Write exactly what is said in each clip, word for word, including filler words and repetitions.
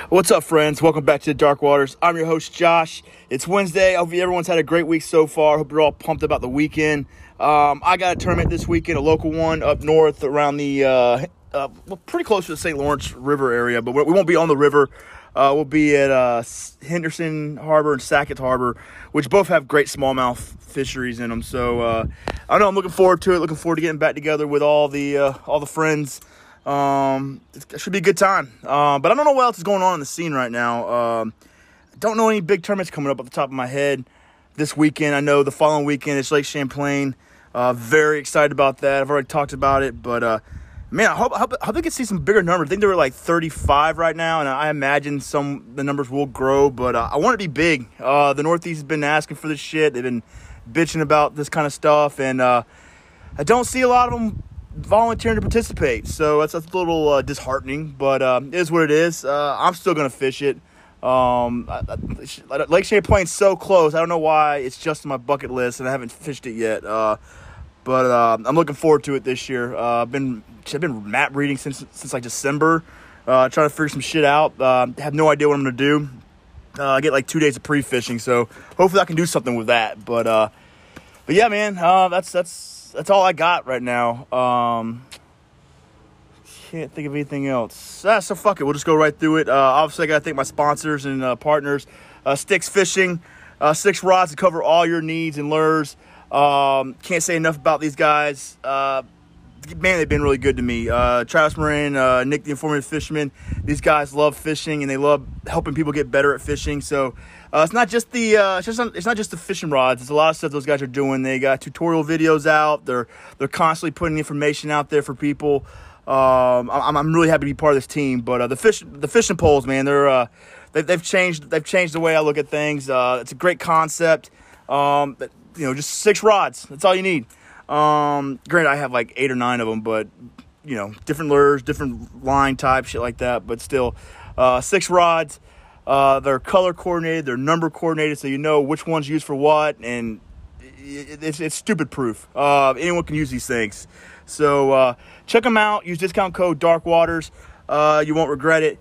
What's up, friends? Welcome back to the Dark Waters. I'm your host, Josh. It's Wednesday. I hope everyone's had a great week so far. Hope you're all pumped about the weekend. Um, I got a tournament this weekend, a local one up north around the, uh, uh, well, pretty close to the Saint Lawrence River area, but we won't be on the river. Uh, we'll be at uh, Henderson Harbor and Sackett Harbor, which both have great smallmouth fisheries in them. So uh, I don't know. I'm looking forward to it. Looking forward to getting back together with all the uh, all the friends. Um, it should be a good time. Uh, but I don't know what else is going on in the scene right now. Um, I don't know any big tournaments coming up at the top of my head this weekend. I know the following weekend it's Lake Champlain. Uh, very excited about that. I've already talked about it, but uh, man, I hope, I hope, I hope they can see some bigger numbers. I think they were like thirty-five right now, and I imagine some the numbers will grow, but uh, I want it to be big. Uh, the Northeast has been asking for this shit. They've been bitching about this kind of stuff, and uh, I don't see a lot of them volunteering to participate, so that's, that's a little uh, disheartening, but uh, it is what it is. Uh, I'm still going to fish it. Um, I, I, Lake Champlain's so close. I don't know why it's just on my bucket list, and I haven't fished it yet. Uh, but uh, I'm looking forward to it this year. Uh, I've been I've been map reading since since like December, uh, trying to figure some shit out. Uh, have no idea what I'm going to do. Uh, I get like two days of pre-fishing, so hopefully I can do something with that. But uh, but yeah, man, uh, that's that's. That's all I got right now. Um, can't think of anything else. Ah, so fuck it. We'll just go right through it. Uh, obviously, I got to thank my sponsors and uh, partners. Uh, Sticks Fishing. Uh, six rods to cover all your needs and lures. Um, can't say enough about these guys. Uh, man, they've been really good to me. Uh, Travis Moran, uh, Nick the Informative Fisherman. These guys love fishing, and they love helping people get better at fishing. So uh, it's not just the uh, it's just not, it's not just the fishing rods. It's a lot of stuff those guys are doing. They got tutorial videos out. They're they're constantly putting information out there for people. Um, I'm I'm really happy to be part of this team. But uh, the fish the fishing poles, man, they're uh, they, they've changed they've changed the way I look at things. Uh, it's a great concept. Um, but, you know, just six rods. That's all you need. Um, granted, I have like eight or nine of them, but you know, different lures, different line type, shit like that. But still, uh, six rods. Uh, they're color coordinated, they're number coordinated, so you know which one's used for what, and it, it's it's stupid proof. Uh, anyone can use these things. So uh, check them out. Use discount code DarkWaters. Uh, you won't regret it.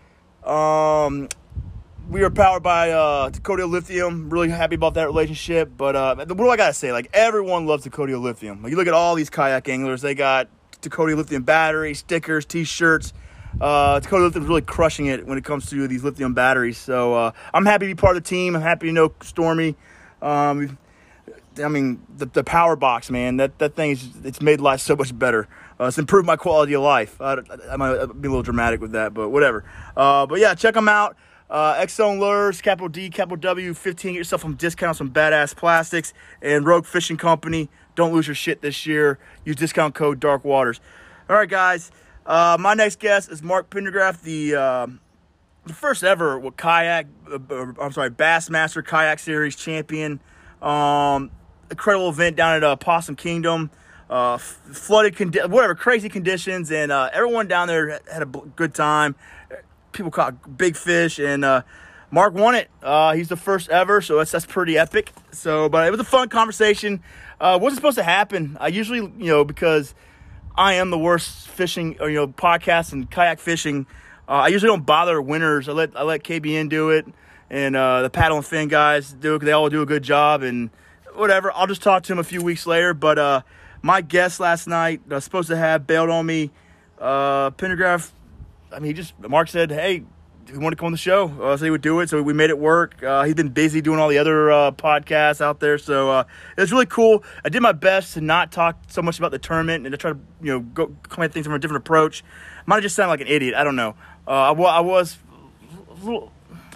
Um. We are powered by uh, Dakota Lithium. Really happy about that relationship. But uh, what do I got to say? Like, everyone loves Dakota Lithium. Like, you look at all these kayak anglers. They got Dakota Lithium batteries, stickers, T-shirts. Uh, Dakota Lithium is really crushing it when it comes to these lithium batteries. So uh, I'm happy to be part of the team. I'm happy to know Stormy. Um, I mean, the, the power box, man, that, that thing, is it's made life so much better. Uh, it's improved my quality of life. I, I, I might be a little dramatic with that, but whatever. Uh, but, yeah, check them out. Uh, X-Zone Lures, capital D, capital W, fifteen. Get yourself some discount on some badass plastics. And Rogue Fishing Company. Don't lose your shit this year. Use discount code DARKWATERS. All right, guys. Uh, my next guest is Mark Pendergraft, the uh, the first ever what, kayak, uh, I'm sorry, Bassmaster Kayak Series champion. Um, incredible event down at uh, Possum Kingdom. Uh, flooded, condi- whatever, crazy conditions. And uh, everyone down there had a good time. People caught big fish, and uh, Mark won it. Uh, he's the first ever, so that's that's pretty epic. So, but it was a fun conversation. Uh, wasn't supposed to happen. I usually, you know, because I am the worst fishing, or you know, podcast and kayak fishing. Uh, I usually don't bother winners. I let I let K B N do it, and uh, the paddle and fin guys do it. They all do a good job, and whatever. I'll just talk to him a few weeks later. But uh, my guest last night, I was supposed to have, bailed on me. Uh, Pendergraft. I mean, he just, Mark said, hey, he wanted to come on the show, uh, so he would do it, so we made it work. Uh, he's been busy doing all the other uh, podcasts out there, so uh, it was really cool. I did my best to not talk so much about the tournament and to try to, you know, go come at things from a different approach. Might have just sounded like an idiot, I don't know. Uh, I, I was a little,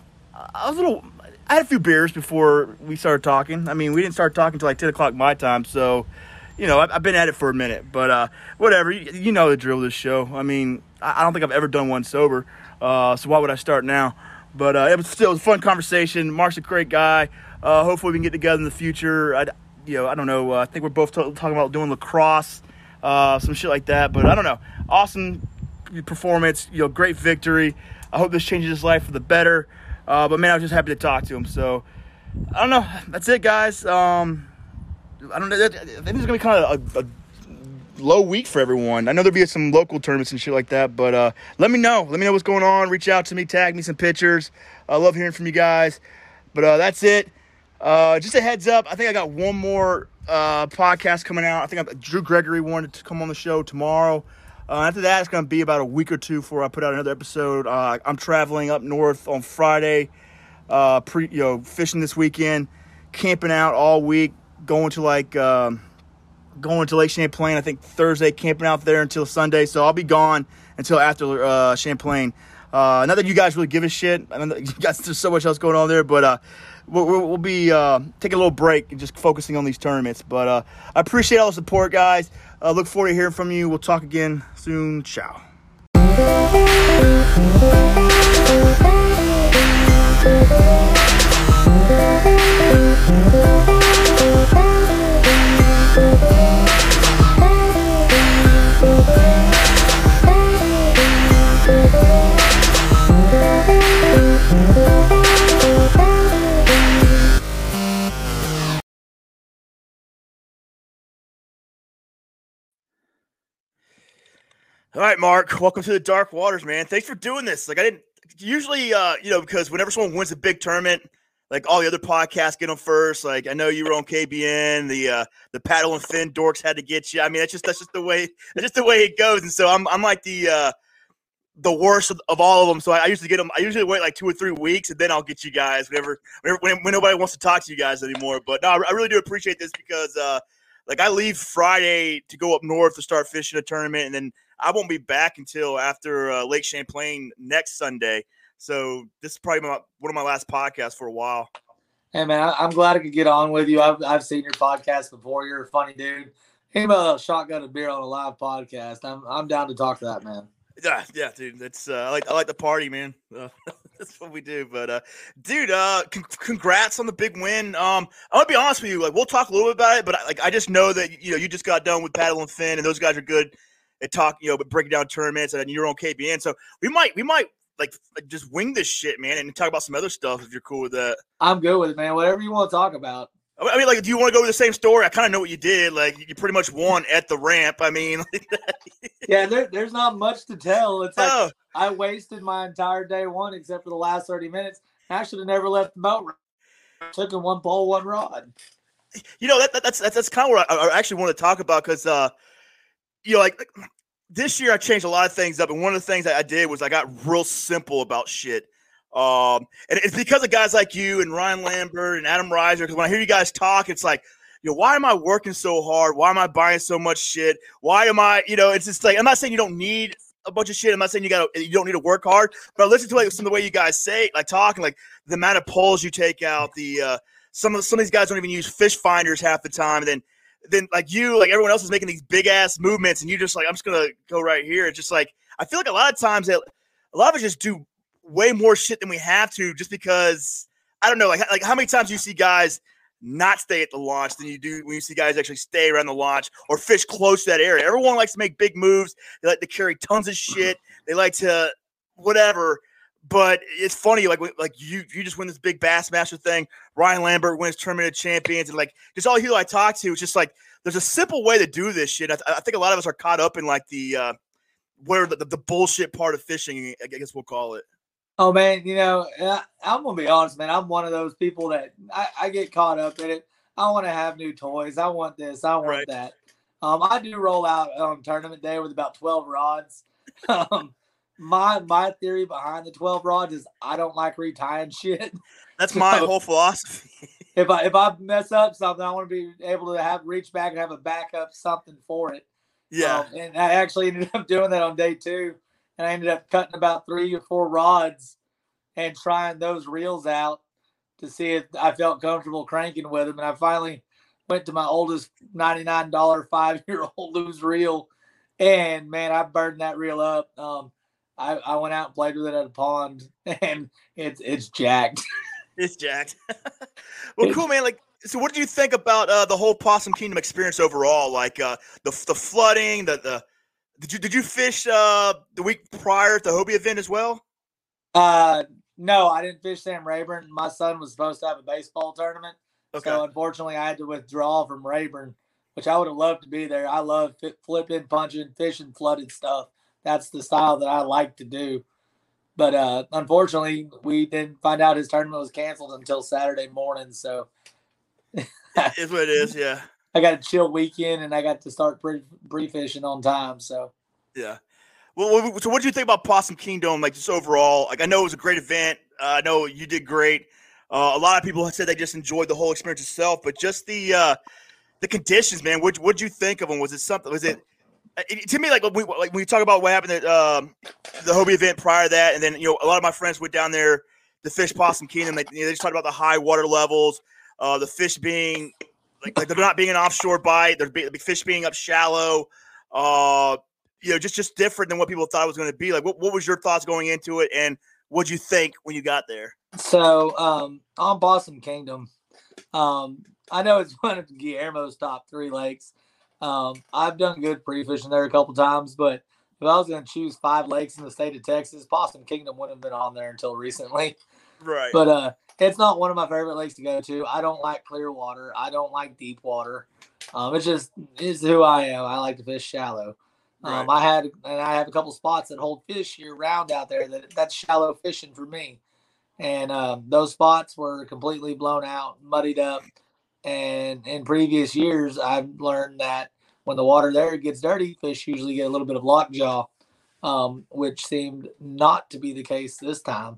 I was a little, I had a few beers before we started talking. I mean, we didn't start talking until like ten o'clock my time, so, you know, I've, I've been at it for a minute, but uh, whatever. You, you know the drill of this show. I mean, I don't think I've ever done one sober, uh, so why would I start now? But uh, it was still it was a fun conversation. Mark's a great guy. Uh, hopefully we can get together in the future. I, you know, I don't know. Uh, I think we're both t- talking about doing lacrosse, uh, some shit like that. But I don't know. Awesome performance. You know, great victory. I hope this changes his life for the better. Uh, but man, I was just happy to talk to him. So I don't know. That's it, guys. Um, I don't know. I think it's gonna be kind of a, a low week for everyone. I know there'll be some local tournaments and shit like that, but uh, let me know. Let me know what's going on. Reach out to me, tag me some pictures. I love hearing from you guys. But uh, that's it. Uh, just a heads up. I think I got one more uh, podcast coming out. I think I, Drew Gregory wanted to come on the show tomorrow. Uh, after that, it's going to be about a week or two before I put out another episode. Uh, I'm traveling up north on Friday, uh, pre, you know, fishing this weekend, camping out all week, going to like um, going to Lake Champlain. I think Thursday, camping out there until Sunday. So I'll be gone until after uh, Champlain. Uh, not that you guys really give a shit. I know you guys, there's so much else going on there, but uh, we'll, we'll be uh, taking a little break and just focusing on these tournaments. But uh, I appreciate all the support, guys. Uh, look forward to hearing from you. We'll talk again soon. Ciao. All right, Mark, welcome to the Dark Waters, man. Thanks for doing this. Like, I didn't usually, uh, you know, because whenever someone wins a big tournament, like all the other podcasts get them first. Like, I know you were on K B N, the uh, the paddle and fin dorks had to get you. I mean, that's just that's just the way that's just the way it goes. And so I'm I'm like the uh, the worst of, of all of them. So I, I usually get them. I usually wait like two or three weeks, and then I'll get you guys whenever whenever when, when nobody wants to talk to you guys anymore. But no, I, I really do appreciate this because uh, like I leave Friday to go up north to start fishing a tournament, and then I won't be back until after uh, Lake Champlain next Sunday. So this is probably my, one of my last podcasts for a while. Hey, man, I, I'm glad I could get on with you. I've, I've seen your podcast before. You're a funny dude. Think about a shotgun and beer on a live podcast. I'm I'm down to talk to that, man. Yeah, yeah, dude. That's uh, I like I like the party, man. Uh, that's what we do. But uh, dude, uh, con- congrats on the big win. Um, I'm gonna be honest with you. Like, we'll talk a little bit about it, but like I just know that you know you just got done with Paddle and Fin, and those guys are good at talk, you know, but breaking down tournaments, and you're on K B N. So we might, we might like, like just wing this shit, man, and talk about some other stuff if you're cool with that. I'm good with it, man. Whatever you want to talk about. I mean, like, do you want to go to the same story? I kind of know what you did. Like, you pretty much won at the ramp. I mean, like yeah, there, there's not much to tell. It's like oh. I wasted my entire day one except for the last thirty minutes. I should have never left the boat. Took in one pole, one rod. You know, that, that that's that's, that's kind of what I, I actually want to talk about because, uh, you know, like, like this year I changed a lot of things up, and one of the things that I did was I got real simple about shit. Um, and it's because of guys like you and Ryan Lambert and Adam Reiser. Because when I hear you guys talk, it's like, you know, why am I working so hard? Why am I buying so much shit? Why am I, you know, it's just like, I'm not saying you don't need a bunch of shit. I'm not saying you got you don't need to work hard, but I listen to like some of the way you guys say, like talking, like the amount of poles you take out, the uh, some of some of these guys don't even use fish finders half the time, and then. Then like you, like everyone else is making these big ass movements, and you just like, I'm just gonna go right here. It's just like I feel like a lot of times that a lot of us just do way more shit than we have to, just because I don't know, like like how many times do you see guys not stay at the launch than you do when you see guys actually stay around the launch or fish close to that area. Everyone likes to make big moves. They like to carry tons of shit. They like to whatever. But it's funny, like like you you just win this big Bassmaster thing. Ryan Lambert wins Tournament of Champions, and like just all the people I talk to, it's just like there's a simple way to do this shit. I, th- I think a lot of us are caught up in like the uh, where the, the bullshit part of fishing, I guess we'll call it. Oh man, you know, I, I'm gonna be honest, man. I'm one of those people that I, I get caught up in it. I want to have new toys. I want this. I want right. that. Um, I do roll out on tournament day with about twelve rods. Um, My my theory behind the twelve rods is I don't like retying shit. That's my so, whole philosophy. if I if I mess up something, I want to be able to have reach back and have a backup something for it. Yeah. Um, and I actually ended up doing that on day two, and I ended up cutting about three or four rods and trying those reels out to see if I felt comfortable cranking with them. And I finally went to my oldest ninety-nine dollars five-year-old loose reel, and man, I burned that reel up. Um, I, I went out and played with it at a pond, and it's it's jacked. It's jacked. Well, it's, cool, man. Like, so what did you think about uh, the whole Possum Kingdom experience overall? Like uh, the the flooding, the the did you did you fish uh, the week prior to the Hobie event as well? Uh, no, I didn't fish Sam Rayburn. My son was supposed to have a baseball tournament, okay. So unfortunately, I had to withdraw from Rayburn. which I would have loved to be there. I love fit, flipping, punching, fishing, flooded stuff. That's the style that I like to do. But uh, unfortunately, we didn't find out his tournament was canceled until Saturday morning. So it's what it is. Yeah. I got a chill weekend, and I got to start pre pre fishing on time. So yeah. Well, so what do you think about Possum Kingdom? Like just overall, like I know it was a great event. Uh, I know you did great. Uh, a lot of people said they just enjoyed the whole experience itself, but just the uh, the conditions, man. What what'd you think of them? Was it something? Was it, it to me like when we like when you talk about what happened at um, the Hobie event prior to that, and then you know a lot of my friends went down there to fish Possum Kingdom. They, you know, they just talked about the high water levels, uh, the fish being like, like they're not being an offshore bite, they're be, the fish being up shallow. Uh, you know, just just different than what people thought it was going to be. Like, what what was your thoughts going into it, and what'd you think when you got there? So um, on Possum Kingdom, um, I know it's one of Guillermo's top three lakes. Um, I've done good pre-fishing there a couple times, but if I was going to choose five lakes in the state of Texas, Possum Kingdom wouldn't have been on there until recently. Right. But uh, it's not one of my favorite lakes to go to. I don't like clear water. I don't like deep water. Um, it's just it's who I am. I like to fish shallow. Um, right. I had and I have a couple spots that hold fish year round out there. That that's shallow fishing for me. And um, those spots were completely blown out, muddied up. And in previous years, I've learned that when the water there gets dirty, fish usually get a little bit of lockjaw, um, which seemed not to be the case this time.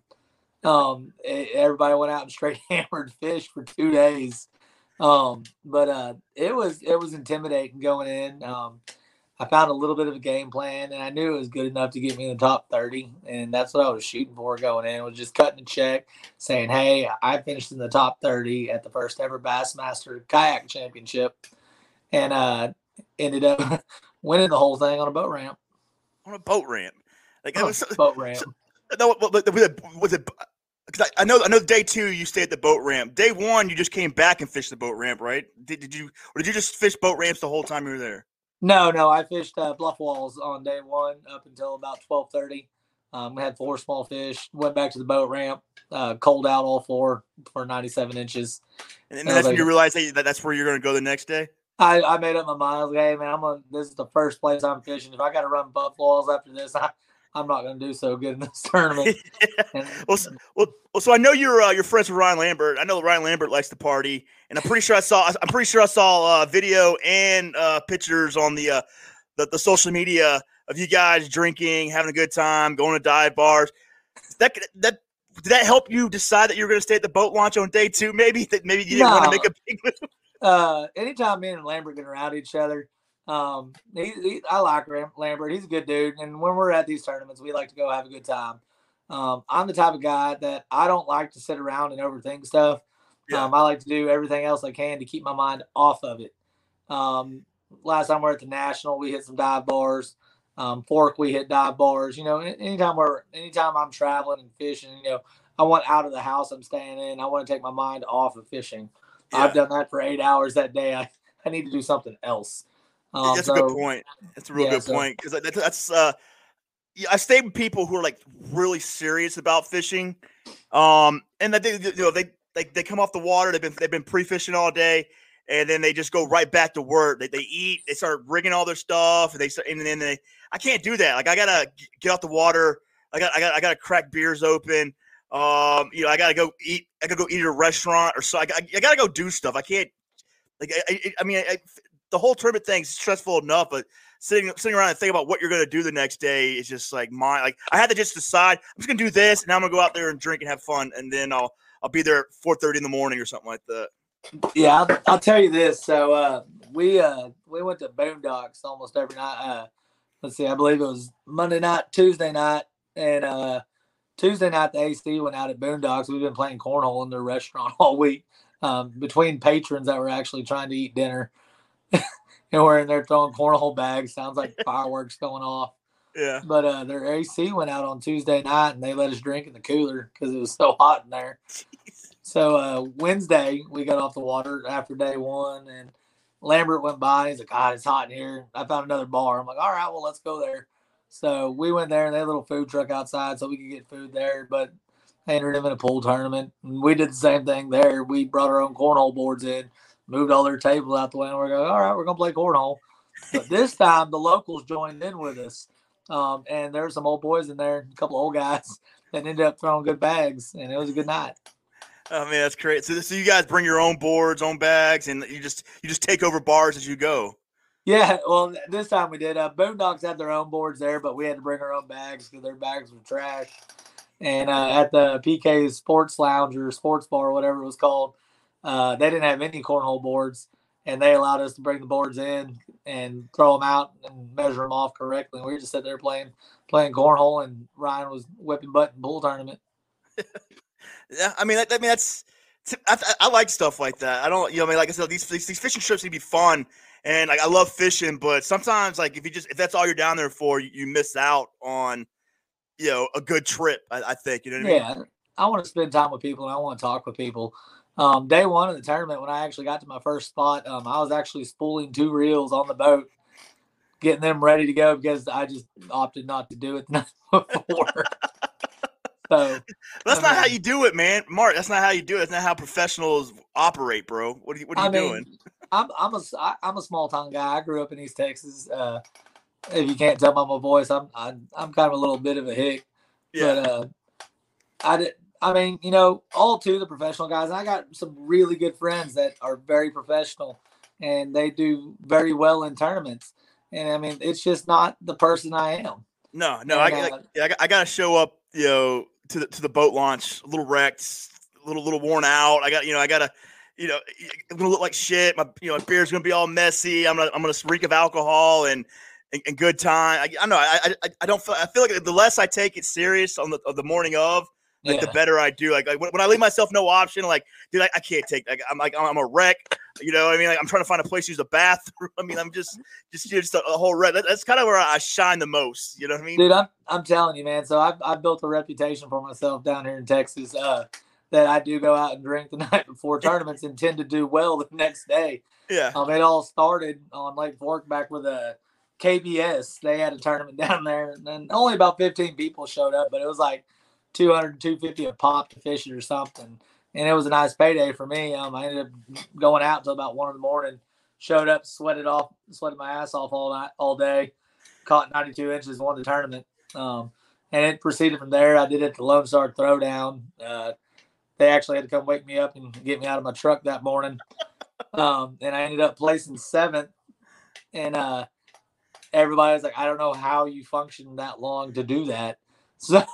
Um, it, everybody went out and straight hammered fish for two days. Um, but uh, it was it was intimidating going in. Um, I found a little bit of a game plan, and I knew it was good enough to get me in the top thirty, and that's what I was shooting for going in. Was just cutting a check, saying, "Hey, I finished in the top thirty at the first ever Bassmaster Kayak Championship," and uh, ended up winning the whole thing on a boat ramp. On a boat ramp, like it was so, boat ramp. So, no, was it? Was it Because I, I know, I know. Day two, you stayed at the boat ramp. Day one, you just came back and fished the boat ramp, right? Did, did you, or did you just fish boat ramps the whole time you were there? No, no. I fished uh, bluff walls on day one up until about twelve thirty. Um, we had four small fish. Went back to the boat ramp. Uh, cold out all four for ninety-seven inches. And then and that's when like, you realized that that's where you're going to go the next day. I, I made up my mind. I was like, hey man, I'm gonna. This is the first place I'm fishing. If I got to run buff walls after this, I, I'm not going to do so good in this tournament. yeah. and, well, so, well, well, so I know you're uh, you're friends with Ryan Lambert. I know Ryan Lambert likes to party, and I'm pretty sure I saw I'm pretty sure I saw uh, video and uh, pictures on the, uh, the the social media of you guys drinking, having a good time, going to dive bars. That that did that help you decide that you were going to stay at the boat launch on day two? Maybe that maybe you didn't no. want to make a big move. Uh, anytime me and Lambert get around each other. Um, he, he, I like Lambert. He's a good dude. And when we're at these tournaments, we like to go have a good time. Um, I'm the type of guy that I don't like to sit around and overthink stuff. Yeah. Um, I like to do everything else I can to keep my mind off of it. Um, last time we were at the National, we hit some dive bars. Um, Fork, we hit dive bars. You know, anytime we're, anytime I'm traveling and fishing, you know, I want out of the house I'm staying in. I want to take my mind off of fishing. Yeah. I've done that for eight hours that day. I, I need to do something else. Um, that's so, a good point. That's a real yeah, good so, point because that's, that's uh, yeah, I stay with people who are like really serious about fishing, um, and they you know they like they come off the water. They've been they've been pre-fishing all day, and then they just go right back to work. They they eat. They start rigging all their stuff, and they start, and then they I can't do that. Like I gotta get out the water. I got I got I gotta crack beers open. Um, you know I gotta go eat. I gotta go eat at a restaurant or so. I, I, I gotta go do stuff. I can't like I I, I mean. I, the whole tournament thing's stressful enough, but sitting sitting around and thinking about what you're going to do the next day is just like my like I had to just decide I'm just going to do this, and now I'm going to go out there and drink and have fun, and then I'll I'll be there at four thirty in the morning or something like that. Yeah, I'll, I'll tell you this. So uh, we uh, we went to Boondocks almost every night. Uh, let's see, I believe it was Monday night, Tuesday night, and uh, Tuesday night the A C went out at Boondocks. We've been playing cornhole in their restaurant all week um, between patrons that were actually trying to eat dinner. And we're in there throwing cornhole bags. Sounds like fireworks going off. Yeah. But uh, their A C went out on Tuesday night, and they let us drink in the cooler because it was so hot in there. Jeez. So uh, Wednesday, we got off the water after day one, and Lambert went by. He's like, God, it's hot in here. I found another bar. I'm like, all right, well, let's go there. So we went there, and they had a little food truck outside so we could get food there. But they entered him in a pool tournament. And we did the same thing there. We brought our own cornhole boards in. moved all their tables out the way, and we're going, all right, we're gonna play cornhole. But this time the locals joined in with us, um, and there's some old boys in there, a couple of old guys that ended up throwing good bags, and it was a good night. Oh man, that's great. So, so you guys bring your own boards, own bags, and you just you just take over bars as you go. Yeah, well, this time we did. Uh, Boondocks had their own boards there, but we had to bring our own bags because their bags were trash. And uh, at the P K's Sports Lounge or Sports Bar, or whatever it was called, uh, they didn't have any cornhole boards, and they allowed us to bring the boards in and throw them out and measure them off correctly. And we were just sitting there playing playing cornhole, and Ryan was whipping butt in pool tournament. Yeah, I mean, I, I mean that's I, I like stuff like that. I don't, you know, I mean, like I said, these these, these fishing trips can be fun, and like I love fishing, but sometimes like if you just if that's all you're down there for, you, you miss out on, you know, a good trip. I, I think, you know what I mean? Yeah, I want to spend time with people, and I want to talk with people. Um, day one of the tournament, when I actually got to my first spot, um, I was actually spooling two reels on the boat, getting them ready to go because I just opted not to do it the night before. So that's I not mean, how you do it, man. Mark, that's not how you do it. That's not how professionals operate, bro. What are you, what are you I mean, doing? I'm I'm a I'm a small town guy. I grew up in East Texas. Uh, if you can't tell by my voice, I'm I'm, I'm kind of a little bit of a hick. Yeah. But uh, I did. I mean, you know, all two the professional guys. And I got some really good friends that are very professional, and they do very well in tournaments. And I mean, it's just not the person I am. No, no, and, I, uh, I, I, I got to show up, you know, to the to the boat launch, a little wrecked, a little little worn out. I got, you know, I got to, you know, I'm gonna look like shit. My, you know, my beer's gonna be all messy. I'm gonna I'm gonna reek of alcohol and and, and good time. I, I know. I, I I don't feel. I feel like the less I take it serious on the of the morning of, like yeah. the better I do. Like, like when, when I leave myself no option, like, dude, I, I can't take. Like, I'm like I'm a wreck. You know what I mean? Like, I'm trying to find a place to use a bathroom. I mean, I'm just just just a, a whole wreck. That, that's kind of where I shine the most. You know what I mean? Dude, I'm I'm telling you, man. So I've I've built a reputation for myself down here in Texas. Uh, that I do go out and drink the night before tournaments and tend to do well the next day. Yeah. Um, it all started on Lake Fork back with a K B S. They had a tournament down there, and only about fifteen people showed up, but it was like two hundred, two fifty a pop to fish it or something. And it was a nice payday for me. Um, I ended up going out until about one in the morning, showed up, sweated off, sweated my ass off all night, all day, caught ninety-two inches, won the tournament. Um, and it proceeded from there. I did it at the Lone Star Throwdown. Uh, they actually had to come wake me up and get me out of my truck that morning. Um, and I ended up placing seventh. And uh, everybody was like, I don't know how you functioned that long to do that. So,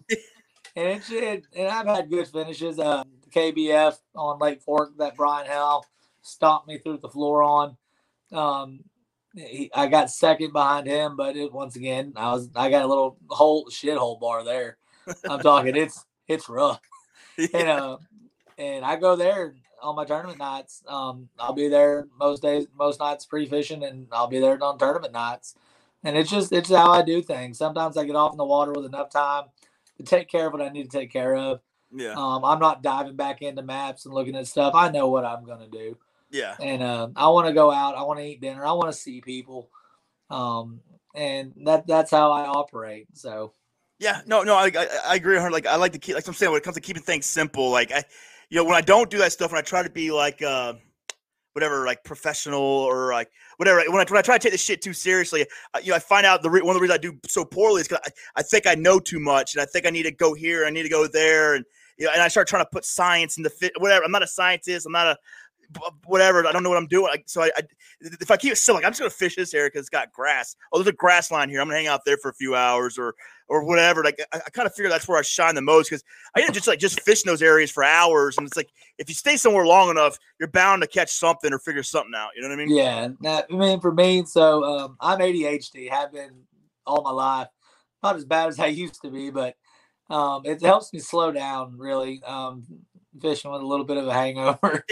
and it, it and I've had good finishes. Uh, K B F on Lake Fork that Brian Howell stomped me through the floor on. Um, he, I got second behind him, but it, once again, I was I got a little hole shithole bar there. I'm talking, it's it's rough. Yeah. And uh, and I go there on my tournament nights. Um, I'll be there most days, most nights pre fishing, and I'll be there on tournament nights. And it's just it's how I do things. Sometimes I get off in the water with enough time to take care of what I need to take care of. Yeah. Um, I'm not diving back into maps and looking at stuff. I know what I'm gonna do. Yeah. And uh, I want to go out. I want to eat dinner. I want to see people. Um, and that that's how I operate. So. Yeah. No. No. I I, I agree with her. Like I like to keep. Like I'm saying, when it comes to keeping things simple, like I, you know, when I don't do that stuff, when I try to be like, uh, whatever, like professional or like whatever. When I when I try to take this shit too seriously, I, you know, I find out the re- one of the reasons I do so poorly is because I, I think I know too much, and I think I need to go here, I need to go there, and you know, and I start trying to put science into fit. Whatever. I'm not a scientist. I'm not a whatever. I don't know what I'm doing. So I, I if I keep it simple, like I'm just gonna fish this area because it's got grass. Oh, there's a grass line here. I'm gonna hang out there for a few hours or or whatever. Like I, I kind of figure that's where I shine the most because I didn't just like just fish in those areas for hours. And it's like if you stay somewhere long enough, you're bound to catch something or figure something out. You know what I mean? Yeah. Now, I mean, for me, so um, I'm A D H D. Have been all my life. Not as bad as I used to be, but um, it helps me slow down. Really, um, fishing with a little bit of a hangover.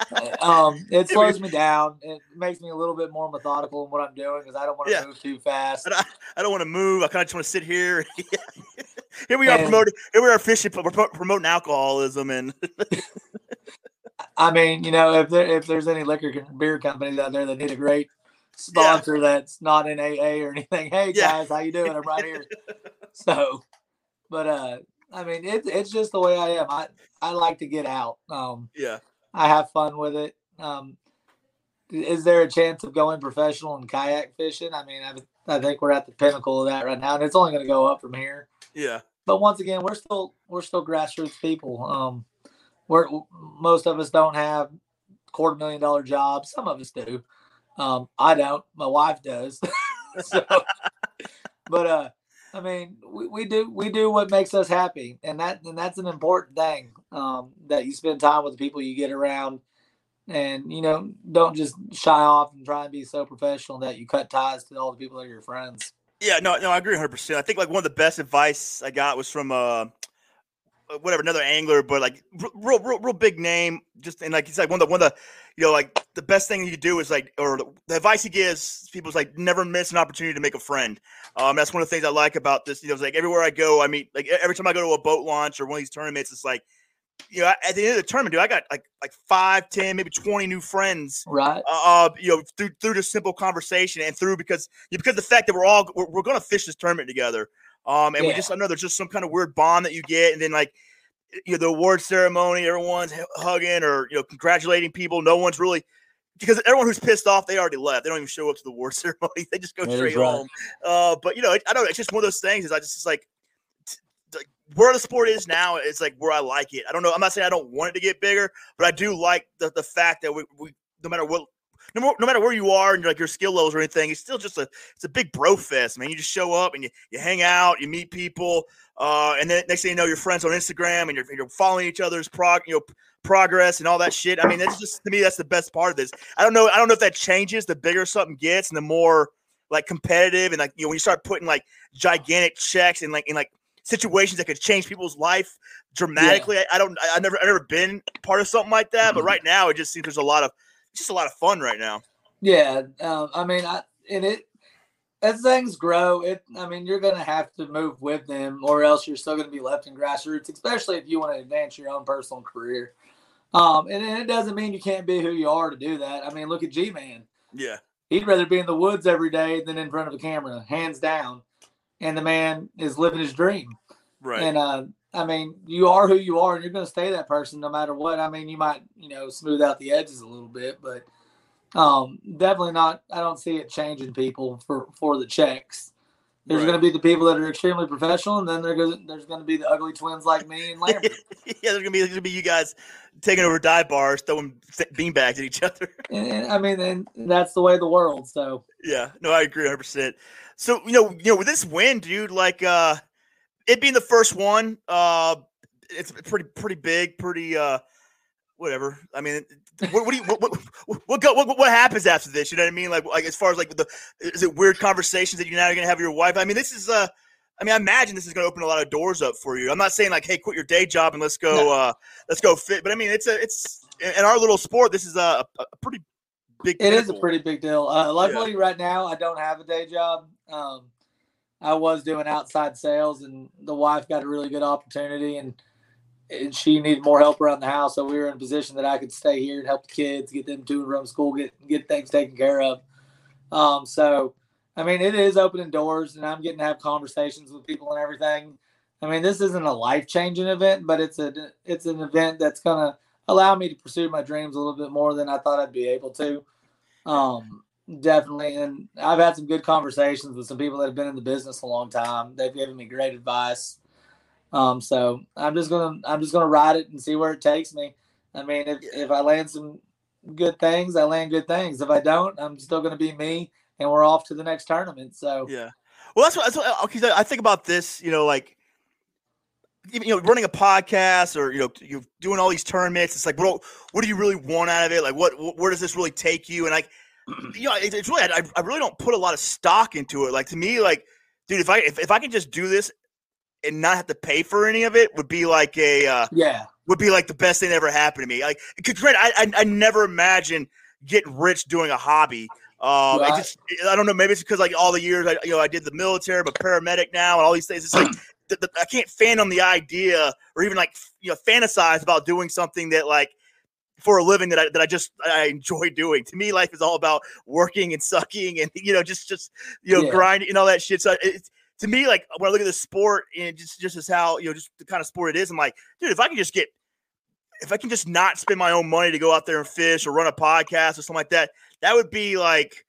um, it slows me down. It makes me a little bit more methodical in what I'm doing because I don't want to yeah. move too fast. I don't, I don't want to move. I kind of just want to sit here. Here we are and, promoting. Here we are fishing, promoting alcoholism, and I mean, you know, if there if there's any liquor beer companies out there that need a great sponsor yeah. that's not in A A or anything, hey yeah. guys, how you doing? I'm right here. So, but uh, I mean, it's it's just the way I am. I I like to get out. Um, yeah. I have fun with it. Um, is there a chance of going professional in kayak fishing? I mean, I, I think we're at the pinnacle of that right now, and it's only going to go up from here. Yeah. But once again, we're still we're still grassroots people. Um, we're most of us don't have quarter million dollar jobs. Some of us do. Um, I don't. My wife does. so, but uh, I mean, we, we do we do what makes us happy, and that and that's an important thing. Um, that you spend time with the people you get around, and you know, don't just shy off and try and be so professional that you cut ties to all the people that are your friends. Yeah, no, no, I agree one hundred percent. I think like one of the best advice I got was from uh, whatever another angler, but like real, real, real big name. Just and like he's like one of the one of the, you know, like the best thing you could do is like, or the advice he gives people is like never miss an opportunity to make a friend. Um, that's one of the things I like about this. You know, it's like everywhere I go, I meet like every time I go to a boat launch or one of these tournaments, it's like, you know, at the end of the tournament, dude, I got like like five, ten, maybe twenty new friends, right? Uh, you know, through through just simple conversation and through because because the fact that we're all we're, we're going to fish this tournament together, um, and yeah. we just I know there's just some kind of weird bond that you get, and then like you know the award ceremony, everyone's hugging or you know congratulating people. No one's really because everyone who's pissed off, they already left. They don't even show up to the award ceremony. They just go that straight right. home. Uh, but you know, it, I don't know. It's just one of those things. Is I just it's like. Like where the sport is now is like where I like it. I don't know. I'm not saying I don't want it to get bigger, but I do like the, the fact that we, we no matter what, no, more, no matter where you are and like your skill levels or anything, it's still just a it's a big bro fest, man. You just show up and you, you hang out, you meet people, uh, and then next thing you know, you're friends on Instagram and you're you're following each other's prog you know progress and all that shit. I mean, that's just to me that's the best part of this. I don't know. I don't know if that changes the bigger something gets and the more like competitive and like you know when you start putting like gigantic checks and like in like. situations that could change people's life dramatically. Yeah. I, I don't, I, I've never, I've never been part of something like that, but right now it just seems there's a lot of, just a lot of fun right now. Yeah. Um, I mean, I, and it, as things grow, it, I mean, you're going to have to move with them or else you're still going to be left in grassroots, especially if you want to advance your own personal career. Um, and, and it doesn't mean you can't be who you are to do that. I mean, look at G-Man. Yeah. He'd rather be in the woods every day than in front of a camera, hands down. And the man is living his dream. Right. And, uh, I mean, you are who you are, and you're going to stay that person no matter what. I mean, you might, you know, smooth out the edges a little bit, but um, definitely not. I don't see it changing people for, for the checks. There's right. going to be the people that are extremely professional, and then there's there's going to be the ugly twins like me and Lambert. yeah, there's going to be there's going to be you guys taking over dive bars, throwing beanbags at each other. and, and I mean, and that's the way of the world. So yeah, no, I agree one hundred percent. So you know, you know, with this win, dude, like uh, it being the first one, uh, it's pretty pretty big, pretty uh, whatever. I mean, what, what do you what what what, what what what happens after this? You know what I mean? Like like as far as like the is it weird conversations that you're now going to have with your wife? I mean, this is uh. I mean, I imagine this is going to open a lot of doors up for you. I'm not saying like, hey, quit your day job and let's go, no. uh, let's go fit. But I mean, it's a, it's in our little sport. This is a, a pretty big. It pinnacle. Is a pretty big deal. Uh, luckily, yeah. right now, I don't have a day job. Um, I was doing outside sales, and the wife got a really good opportunity, and, and she needed more help around the house. So we were in a position that I could stay here and help the kids, get them to and from school, get get things taken care of. Um, so. I mean, it is opening doors, and I'm getting to have conversations with people and everything. I mean, this isn't a life-changing event, but it's a it's an event that's going to allow me to pursue my dreams a little bit more than I thought I'd be able to. Um, definitely, and I've had some good conversations with some people that have been in the business a long time. They've given me great advice. Um, so I'm just gonna I'm just gonna ride it and see where it takes me. I mean, if if I land some good things, I land good things. If I don't, I'm still going to be me. And we're off to the next tournament. So yeah, well, that's what, that's what okay, I think about this. You know, like you know, running a podcast or you know, you're doing all these tournaments. It's like, what what do you really want out of it? Like, what where does this really take you? And like, you know, it, it's really I, I really don't put a lot of stock into it. Like to me, like, dude, if I if, if I can just do this and not have to pay for any of it, would be like a uh, yeah, would be like the best thing that ever happened to me. Like, cause I I, I never imagined getting rich doing a hobby. Um, right. I just, I don't know, maybe it's because like all the years I, you know, I did the military, I'm a paramedic now and all these things. It's like, the, the, I can't fan on the idea or even like, you know, fantasize about doing something that like for a living that I, that I just, I enjoy doing. To me, life is all about working and sucking and, you know, just, just, you know, yeah. grinding and all that shit. So it's, to me, like when I look at the sport and just, just as how, you know, just the kind of sport it is, I'm like, dude, if I can just get, if I can just not spend my own money to go out there and fish or run a podcast or something like that, that would be like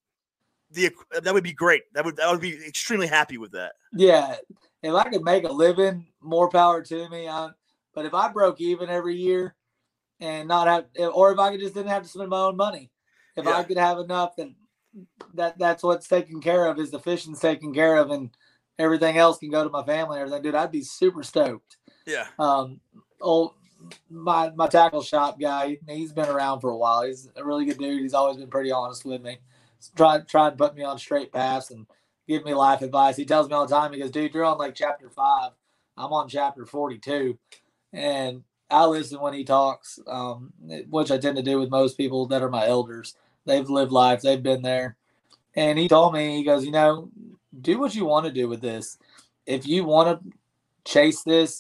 the that would be great. That would I would be extremely happy with that. Yeah, if I could make a living, more power to me. I, but if I broke even every year and not have, or if I could just didn't have to spend my own money, if yeah. I could have enough that that that's what's taken care of, is the fishing's taken care of, and everything else can go to my family and everything, dude, I'd be super stoked. Yeah. Um. Old my my tackle shop guy, he's been around for a while. He's a really good dude. He's always been pretty honest with me. Try try and put me on straight paths and give me life advice. He tells me all the time. He goes, "Dude, you're on like chapter five. I'm on chapter forty-two," and I listen when he talks, um, which I tend to do with most people that are my elders. They've lived life. They've been there. And he told me, he goes, you know, do what you want to do with this. If you want to chase this,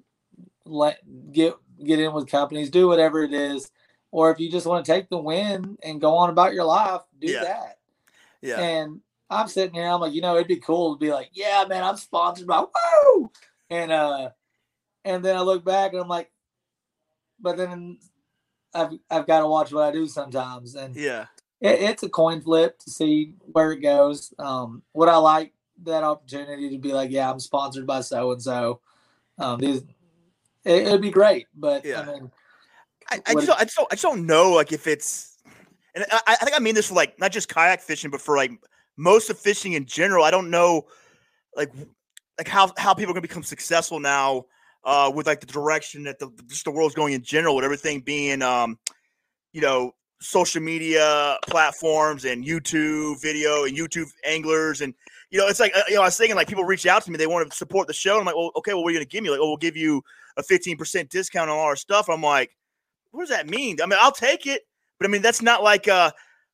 let get get in with companies, do whatever it is. Or if you just want to take the win and go on about your life, do yeah. that. Yeah. And I'm sitting here, I'm like, you know, it'd be cool to be like, yeah, man, I'm sponsored by woo. And uh and then I look back and I'm like, but then I've I've got to watch what I do sometimes. And yeah, it, it's a coin flip to see where it goes. Um, would I like that opportunity to be like, yeah, I'm sponsored by so and so? Um, these it, it'd be great, but yeah. I mean, I, I just don't, I just don't I just don't know like if it's, and I, I think I mean this for like not just kayak fishing, but for like most of fishing in general. I don't know like like how how people are gonna become successful now. Uh, with like the direction that the just the world's going in general, with everything being, um, you know, social media platforms and YouTube video and YouTube anglers, and you know, it's like you know, I was thinking like people reach out to me, they want to support the show. I'm like, well, okay, well, what are you gonna give me? Like, oh, we'll give you a fifteen percent discount on all our stuff. I'm like, what does that mean? I mean, I'll take it, but I mean, that's not like uh,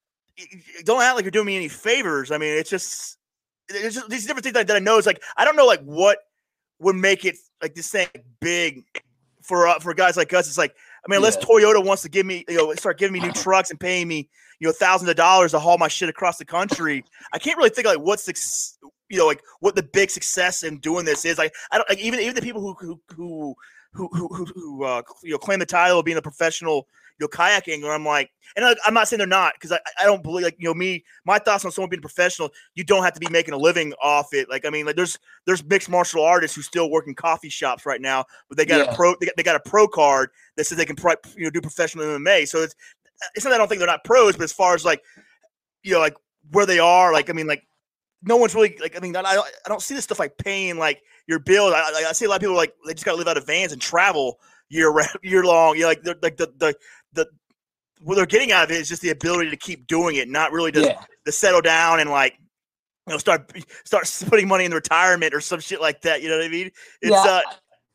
don't act like you're doing me any favors. I mean, it's just it's just these different things that, that I know. It's like I don't know like what would make it like this thing big for uh, for guys like us. It's like, I mean, unless yeah. Toyota wants to give me, you know, start giving me new trucks and paying me, you know, thousands of dollars to haul my shit across the country. I can't really think like what's, you know, like what the big success in doing this is. Like, I don't like even even the people who who who who who, who, who uh, you know, claim the title of being a professional, you know, kayak angler. I'm like, and I, I'm not saying they're not, because I, I don't believe, like, you know, me, my thoughts on someone being professional, you don't have to be making a living off it. Like, I mean, like there's there's mixed martial artists who still work in coffee shops right now, but they got yeah. a pro they got, they got a pro card that says they can pro, you know do professional M M A. So it's it's not that I don't think they're not pros, but as far as like, you know, like where they are, like I mean, like no one's really like I mean, I I don't see this stuff like paying like your bills. I, I see a lot of people like they just got to live out of vans and travel year year long. You know, like they're like the the the what they're getting out of it is just the ability to keep doing it, not really to, yeah. to settle down and like, you know, start start putting money in retirement or some shit like that. You know what I mean? It's yeah, uh,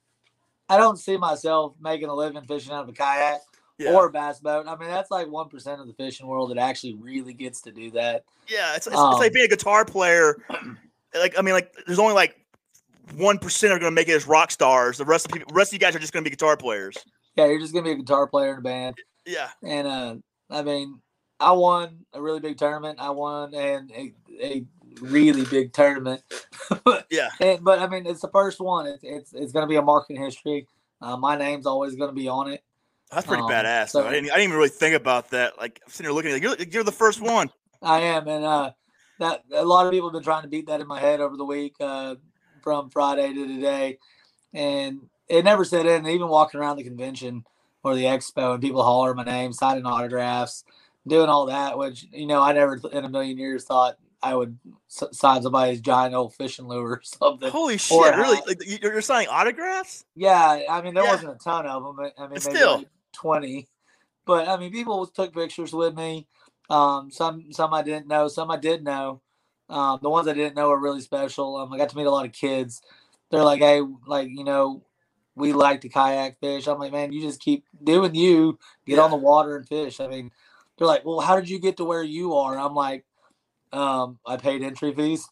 I don't see myself making a living fishing out of a kayak yeah. or a bass boat. I mean, that's like one percent of the fishing world that actually really gets to do that. Yeah, it's, it's, um, it's like being a guitar player. Like, I mean, like there's only like one percent are going to make it as rock stars. The rest of the people, rest of you guys are just going to be guitar players. Yeah, you're just going to be a guitar player in a band. Yeah. And, uh, I mean, I won a really big tournament. I won and a, a really big tournament. yeah. And, but, I mean, it's the first one. It's it's, it's going to be a mark in history. Uh, my name's always going to be on it. That's pretty um, badass. So, I, didn't, I didn't even really think about that. Like, I'm sitting here looking at it. You're, you're the first one. I am. And uh, that a lot of people have been trying to beat that in my head over the week uh, from Friday to today. And it never set in. Even walking around the convention or the expo and people holler my name, signing autographs, doing all that, which, you know, I never in a million years thought I would sign somebody's giant old fishing lure or something. Holy shit, really? Like, you're signing autographs? Yeah, I mean, there yeah. wasn't a ton of them. I mean, maybe still like twenty. But, I mean, people took pictures with me. Um, some some I didn't know, some I did know. Um, the ones I didn't know were really special. Um, I got to meet a lot of kids. They're like, hey, like, you know, we like to kayak fish. I'm like, man, you just keep doing you, get yeah. on the water and fish. I mean, they're like, well, how did you get to where you are? I'm like, um, I paid entry fees.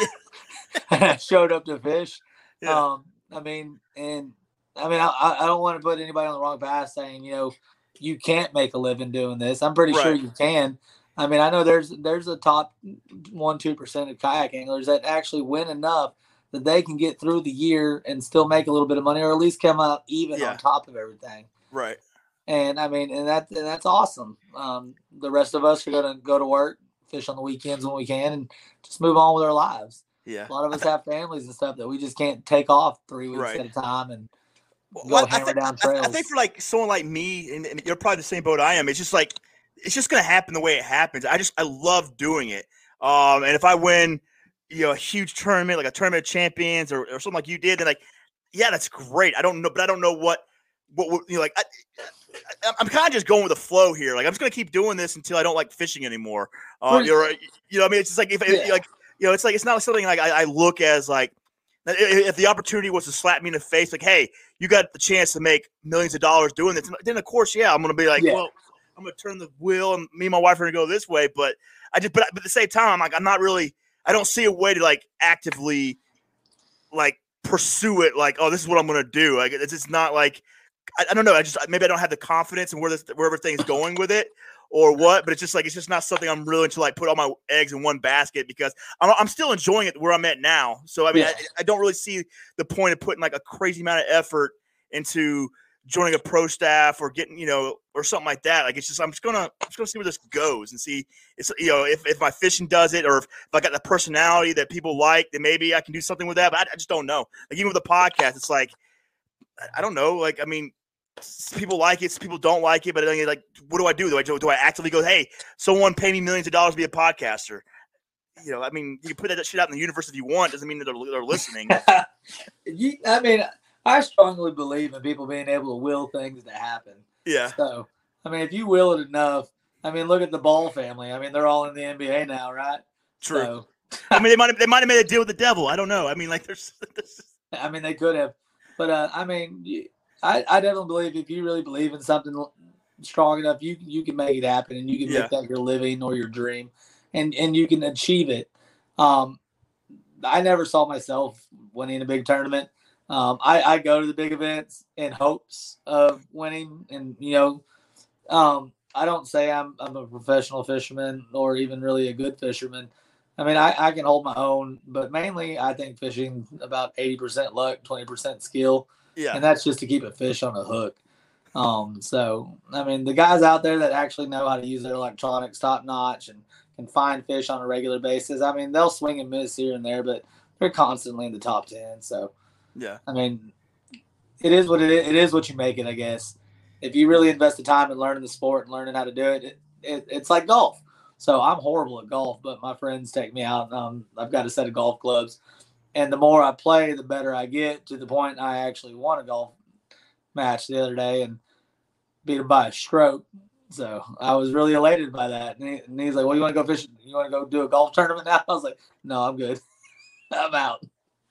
And I showed up to fish. Yeah. Um, I mean, and I mean, I, I don't want to put anybody on the wrong path saying, you know, you can't make a living doing this. I'm pretty right. sure you can. I mean, I know there's there's a top one, two percent of kayak anglers that actually win enough that they can get through the year and still make a little bit of money, or at least come out even yeah. on top of everything. Right. And I mean, and that and that's awesome. Um, the rest of us are going to go to work, fish on the weekends when we can, and just move on with our lives. Yeah. A lot of us have families and stuff that we just can't take off three weeks Right. at a time and Well, go I, hammer th- down I, th- I think trails. for like someone like me, and, and you're probably the same boat I am. It's just like it's just gonna happen the way it happens. I just I love doing it. Um, and if I win, you know, a huge tournament like a tournament of champions or, or something like you did, then like, yeah, that's great. I don't know, but I don't know what what, what you know, like. I, I, I'm kind of just going with the flow here. Like I'm just gonna keep doing this until I don't like fishing anymore. Um, you know, you know, I mean, it's just like if Yeah. like you know, it's like it's not something like I, I look as like if the opportunity was to slap me in the face, like, hey, you got the chance to make millions of dollars doing this, then of course, yeah, I'm gonna be like, Yeah. well, I'm gonna turn the wheel, and me and my wife are gonna go this way. But I just, but, but at the same time, I'm like, I'm not really, I don't see a way to like actively, like pursue it. Like, oh, this is what I'm gonna do. Like, it's just not like, I, I don't know. I just maybe I don't have the confidence in where this, where everything's going with it. Or what, but it's just like it's just not something I'm really to like put all my eggs in one basket because I'm, I'm still enjoying it where I'm at now. So I mean, yeah. I, I don't really see the point of putting like a crazy amount of effort into joining a pro staff or getting, you know, or something like that. Like it's just I'm just gonna I'm just gonna see where this goes and see it's you know if, if my fishing does it or if, if I got the personality that people like, then maybe I can do something with that. But I, I just don't know. Like even with the podcast, it's like I don't know. Like I mean. People like it, people don't like it, but then you're like, what do I do? Do I do I actively go, hey, someone pay me millions of dollars to be a podcaster? You know, I mean, you can put that shit out in the universe if you want. Doesn't mean that they're, they're listening. you, I mean, I strongly believe in people being able to will things to happen. Yeah. So, I mean, if you will it enough, I mean, look at the Ball family. I mean, they're all in the N B A now, right? True. So, I mean, they might have they might have made a deal with the devil. I don't know. I mean, like, there's. there's... I mean, they could have, but uh, I mean. You, I, I definitely believe if you really believe in something strong enough, you you can make it happen and you can yeah. make that your living or your dream, and and you can achieve it. Um, I never saw myself winning a big tournament. Um, I, I go to the big events in hopes of winning, and you know, um, I don't say I'm I'm a professional fisherman or even really a good fisherman. I mean, I, I can hold my own, but mainly I think fishing about eighty percent luck, twenty percent skill. Yeah. And that's just to keep a fish on a hook. Um, so, I mean, the guys out there that actually know how to use their electronics top notch and can find fish on a regular basis, I mean, they'll swing and miss here and there, but they're constantly in the top ten. So, yeah, I mean, it is what it is. It is what you make it, I guess. If you really invest the time in learning the sport and learning how to do it, it, it it's like golf. So I'm horrible at golf, but my friends take me out. Um, I've got a set of golf clubs. And the more I play, the better I get, to the point I actually won a golf match the other day and beat him by a stroke. So I was really elated by that. And, he, and he's like, well, you want to go fish? You want to go do a golf tournament now? I was like, no, I'm good. I'm out.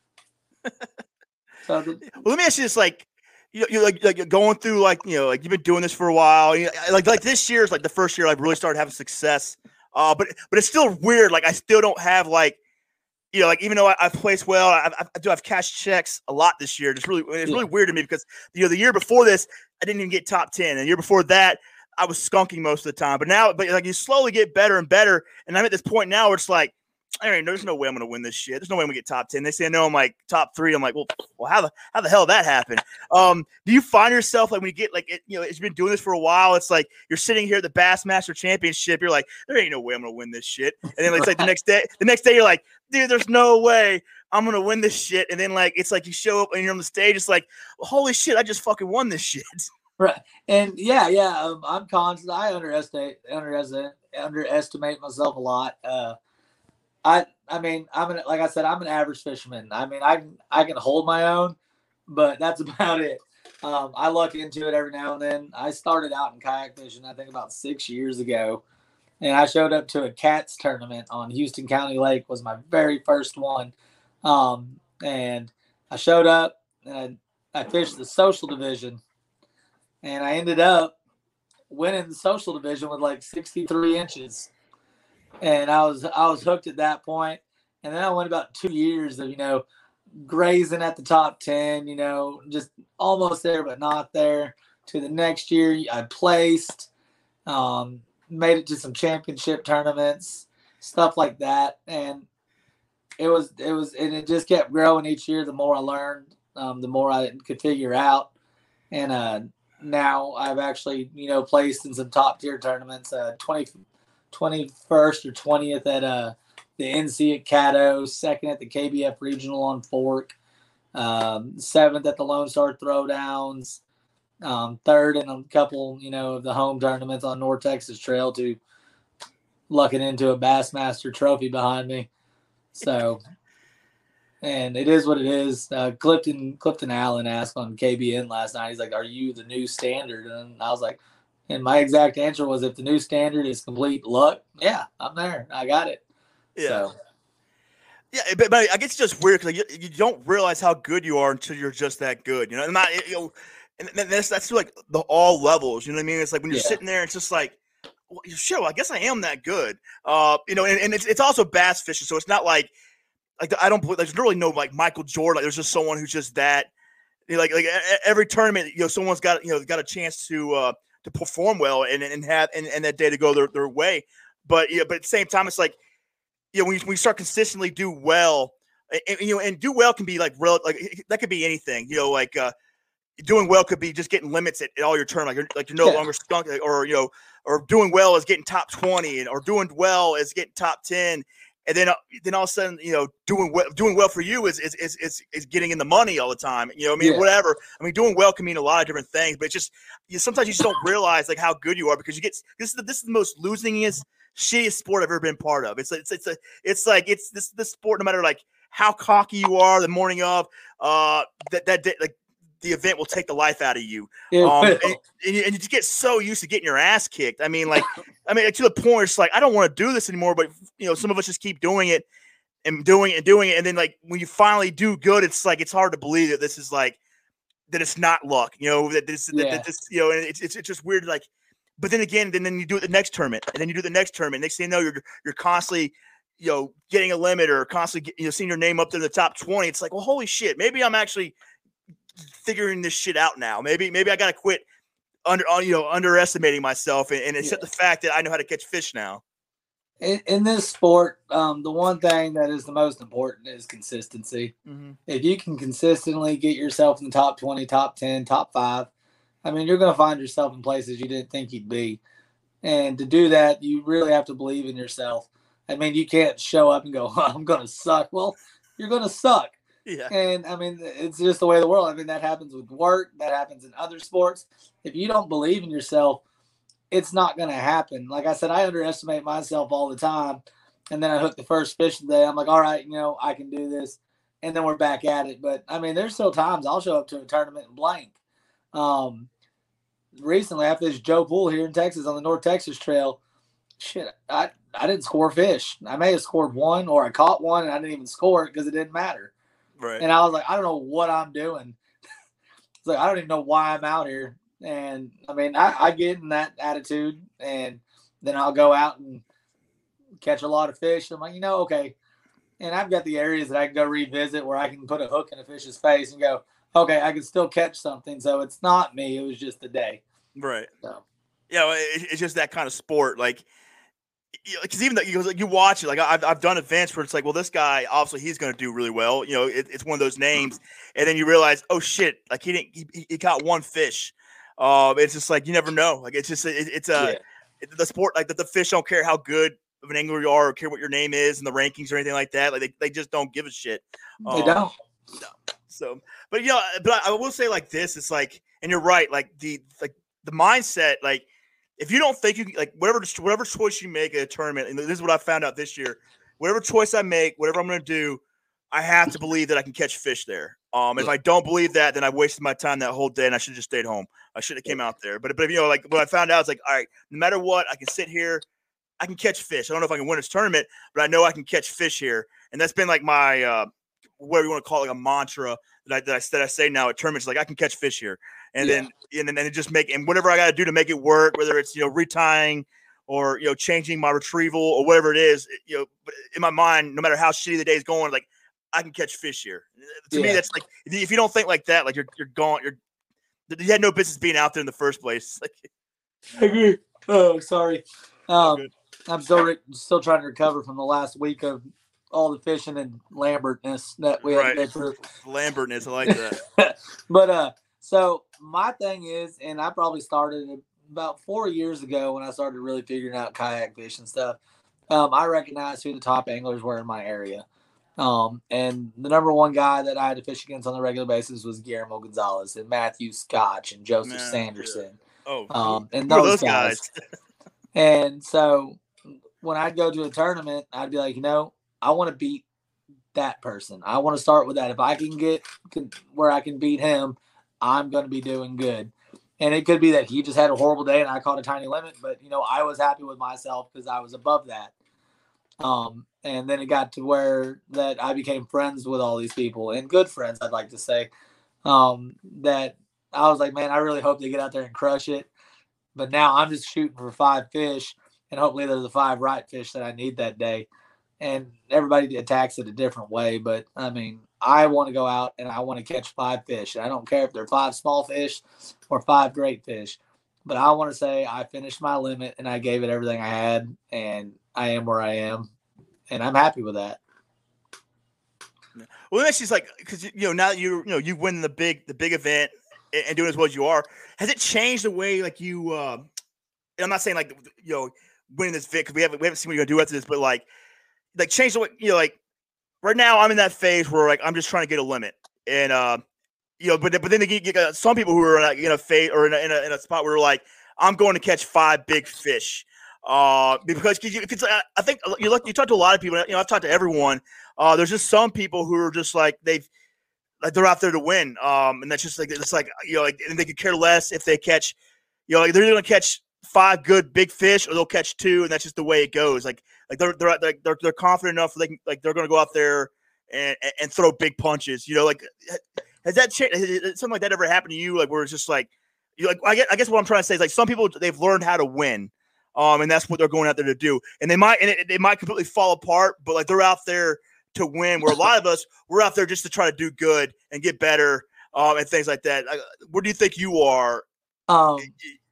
So the, well, let me ask you this, like, you know, you're like, like you're going through, like, you know, like you've been doing this for a while. You know, like, like this year is like the first year I really started having success. Uh, but, but it's still weird. Like I still don't have like, you know, like even though I, I've placed well, I, I, I do have cash checks a lot this year. It's really, it's really yeah. weird to me because you know the year before this, I didn't even get top ten, and the year before that, I was skunking most of the time. But now, but like you slowly get better and better, and I'm at this point now where it's like, I mean, there's no way I'm going to win this shit. There's no way I'm going to get top ten. They say no, I'm like top three. I'm like, well, well, how the how the hell did that happen? Um, do you find yourself like when you get like, it, you know, it's been doing this for a while. It's like you're sitting here at the Bassmaster Championship. You're like, there ain't no way I'm going to win this shit. And then like, it's like the next day, the next day you're like, dude, there's no way I'm going to win this shit. And then like, it's like you show up and you're on the stage. It's like, well, holy shit, I just fucking won this shit. Right. And yeah, yeah, um, I'm conscious. I underestimate, underestimate, underestimate myself a lot. Uh, I, I mean, I'm an, like I said, I'm an average fisherman. I mean, I can, I can hold my own, but that's about it. Um, I luck into it every now and then. I started out in kayak fishing, I think about six years ago, and I showed up to a cats tournament on Houston County Lake. Was my very first one. Um, and I showed up and I, I fished the social division, and I ended up winning the social division with like sixty-three inches. And I was I was hooked at that point. And then I went about two years of, you know, grazing at the top ten, you know, just almost there but not there. To the next year, I placed, um, made it to some championship tournaments, stuff like that. And it was it was and it just kept growing each year. The more I learned, um, the more I could figure out. And uh, now I've actually, you know, placed in some top tier tournaments. Uh, twenty, twenty-first or twentieth at uh, the N C at Caddo, second at the K B F Regional on Fork, um, seventh at the Lone Star Throwdowns, um, third in a couple, you know, of the home tournaments on North Texas Trail, to lucking into a Bassmaster trophy behind me. So, and it is what it is. Uh, Clifton Clifton Allen asked on K B N last night. He's like, "Are you the new standard?" And I was like, and my exact answer was, "If the new standard is complete luck, yeah, I'm there. I got it." Yeah. So, yeah, but, but I guess it's just weird because like, you, you don't realize how good you are until you're just that good. You know, and not you know, and that's that's like the all levels. You know what I mean? It's like when you're yeah. sitting there, it's just like, well, shit, well, I guess I am that good. Uh, you know, and, and it's it's also bass fishing, so it's not like like I don't there's really no like Michael Jordan. Like, there's just someone who's just that. You know, like like every tournament, you know, someone's got you know got a chance to uh, to perform well and and have and, and that day to go their, their way. But yeah, but at the same time, it's like, you know, when you, when you start consistently do well, and, and you know, and do well can be like real, like that could be anything. You know, like uh, doing well could be just getting limits at, at all your tournaments. Like you're, like you're no Yeah. longer skunk, or you know, or doing well is getting top twenty, and or doing well is getting top ten. And then, uh, then all of a sudden, you know, doing well, doing well for you is is is is, is getting in the money all the time. You know, what I mean, Yeah. whatever. I mean, doing well can mean a lot of different things, but it's just you, sometimes you just don't realize like how good you are because you get this is the, this is the most losingest, shittiest sport I've ever been part of. It's it's it's a it's like it's this this sport. No matter like how cocky you are the morning of, uh, that that day, like the event will take the life out of you. It Um, will. and, and, you, and you just get so used to getting your ass kicked. I mean, like, I mean, to the point it's like, I don't want to do this anymore, but you know, some of us just keep doing it and doing it and doing it. And then like, when you finally do good, it's like, it's hard to believe that this is like, that it's not luck, you know, that this, Yeah. that, that this, you know, and it's, it's, it's just weird. Like, but then again, then, then you do it the next tournament and then you do the next tournament. Next thing you know, you're, you're constantly, you know, getting a limit or constantly, you know, seeing your name up there in the top twenty. It's like, well, holy shit, maybe I'm actually figuring this shit out now. Maybe, maybe I got to quit under, you know, underestimating myself and, and accept Yeah. the fact that I know how to catch fish now. In, in this sport, um, the one thing that is the most important is consistency. Mm-hmm. If you can consistently get yourself in the top twenty, top ten, top five, I mean, you're going to find yourself in places you didn't think you'd be. And to do that, you really have to believe in yourself. I mean, you can't show up and go, I'm going to suck. Well, you're going to suck. Yeah. And I mean, it's just the way of the world. I mean, that happens with work, that happens in other sports. If you don't believe in yourself, it's not going to happen. Like I said, I underestimate myself all the time. And then I hook the first fish today. I'm like, all right, you know, I can do this. And then we're back at it. But I mean, there's still times I'll show up to a tournament and blank. Um, recently, I fished Joe Pool here in Texas on the North Texas Trail. Shit, I, I didn't score fish. I may have scored one, or I caught one and I didn't even score it because it didn't matter. Right. And I was like, I don't know what I'm doing. It's like, I don't even know why I'm out here. And I mean, I, I get in that attitude, and then I'll go out and catch a lot of fish. I'm like, you know, okay. And I've got the areas that I can go revisit where I can put a hook in a fish's face and go, okay, I can still catch something. So it's not me. It was just the day. Right. So. Yeah, it, it's just that kind of sport. Like, because even though you, you watch it, like I've, I've done events where it's like, well, this guy, obviously he's going to do really well. You know, it, it's one of those names. And then you realize, oh shit, like he didn't, he, he caught one fish. Um, it's just like, you never know. Like, it's just, it, it's a, yeah. it, the sport, like the, the fish don't care how good of an angler you are or care what your name is in the rankings or anything like that. Like they, they just don't give a shit. Um, they don't. No. So, but you know, but I, I will say like this, it's like, and you're right. Like the, like the mindset, like, if you don't think you like whatever whatever choice you make at a tournament, and this is what I found out this year, whatever choice I make, whatever I'm going to do, I have to believe that I can catch fish there. Um, if I don't believe that, then I wasted my time that whole day, and I should have just stayed home. I should have came out there. But but you know, like what I found out is like, all right, no matter what, I can sit here, I can catch fish. I don't know if I can win this tournament, but I know I can catch fish here, and that's been like my uh, whatever you want to call it, like a mantra that I that I, that I say now at tournaments. Like I can catch fish here. And yeah. then, and then it just make, and whatever I got to do to make it work, whether it's, you know, retying or, you know, changing my retrieval or whatever it is, you know, but in my mind, no matter how shitty the day is going, like I can catch fish here. To yeah. me, that's like, if you don't think like that, like you're, you're gone, you're, you had no business being out there in the first place. Like, I agree. Oh, sorry. Um, I'm still, re- still trying to recover from the last week of all the fishing and Lambertness that we had right. to go through. Lambertness. I like that. But, uh, So my thing is, and I probably started about four years ago when I started really figuring out kayak fish and stuff. Um, I recognized who the top anglers were in my area. Um, and the number one guy that I had to fish against on a regular basis was Guillermo Gonzalez and Matthew Scotch and Joseph Man, Sanderson. yeah. Oh, who, Um, and who are those those guys. guys? And so when I'd go to a tournament, I'd be like, you know, I want to beat that person. I want to start with that. If I can get can, where I can beat him, I'm going to be doing good. And it could be that he just had a horrible day and I caught a tiny limit, but you know, I was happy with myself because I was above that. Um, and then it got to where that I became friends with all these people and good friends, I'd like to say. Um, that I was like, man, I really hope they get out there and crush it. But now I'm just shooting for five fish, and hopefully they're the five right fish that I need that day. And everybody attacks it a different way, but I mean, I want to go out and I want to catch five fish. I don't care if they're five small fish or five great fish, but I want to say I finished my limit and I gave it everything I had, and I am where I am, and I'm happy with that. Well, that's just like because you know now that you you know you win the big the big event and, and doing as well as you are, has it changed the way like you? Uh, and I'm not saying like you know winning this vid because we haven't we haven't seen what you're gonna do after this, but like like change the way you know like right now I'm in that phase where like I'm just trying to get a limit and uh you know but but then you get uh, some people who are like, in a phase or in a, in a in a spot where like I'm going to catch five big fish. Uh, because you, it's, I think you look, you talk to a lot of people. You know, I've talked to everyone. Uh, there's just some people who are just like they've, like they're out there to win. Um, and that's just like it's like you know, like and they could care less if they catch, you know, like they're going to catch five good big fish or they'll catch two, and that's just the way it goes. Like like they're they're they're they're confident enough they can, like they're going to go out there and and throw big punches. You know, like has that changed? Has something like that ever happened to you? Like where it's just like you like I guess I guess what I'm trying to say is like some people they've learned how to win. Um, and that's what they're going out there to do. And they might, and it, it might completely fall apart, but like they're out there to win. Where a lot of us, we're out there just to try to do good and get better, um, and things like that. Like, where do you think you are? Um,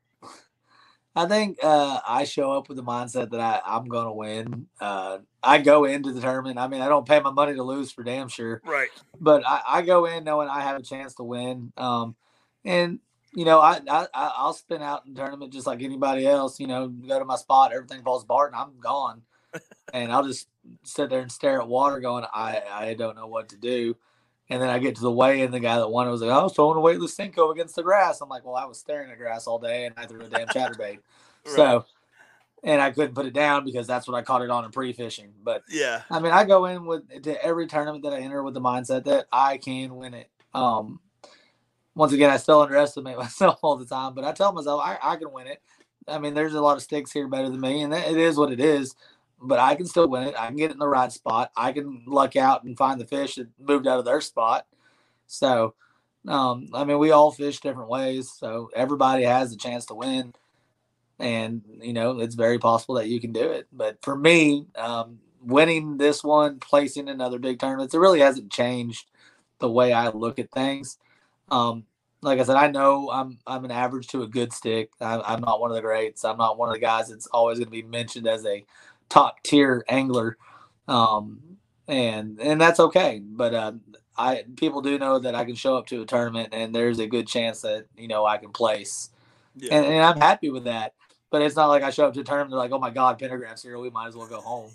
I think uh, I show up with the mindset that I, I'm going to win. Uh, I go into the tournament. I mean, I don't pay my money to lose for damn sure. Right. But I, I go in knowing I have a chance to win. Um, and you know, I, I I'll spin out in the tournament just like anybody else. You know, go to my spot, everything falls apart, and I'm gone. And I'll just sit there and stare at water, going, I I don't know what to do. And then I get to the weigh in, the guy that won was like, I was throwing a weightless Senko against the grass. I'm like, well, I was staring at grass all day, and I threw a damn chatterbait. Right. So, and I couldn't put it down because that's what I caught it on in pre-fishing. But yeah, I mean, I go in with to every tournament that I enter with the mindset that I can win it. Um, Once again, I still underestimate myself all the time, but I tell myself I, I can win it. I mean, there's a lot of sticks here better than me, and it is what it is, but I can still win it. I can get it in the right spot. I can luck out and find the fish that moved out of their spot. So, um, I mean, we all fish different ways, so everybody has a chance to win, and, you know, it's very possible that you can do it. But for me, um, winning this one, placing in other big tournaments, it really hasn't changed the way I look at things. Um, like I said, I know I'm I'm an average to a good stick. I, I'm not one of the greats. I'm not one of the guys that's always going to be mentioned as a top tier angler, um, and and that's okay. But uh, I people do know that I can show up to a tournament, and there's a good chance that you know I can place, yeah. and, and I'm happy with that. But it's not like I show up to a tournament, they're like, oh my God, Pentagraph's here. We might as well go home.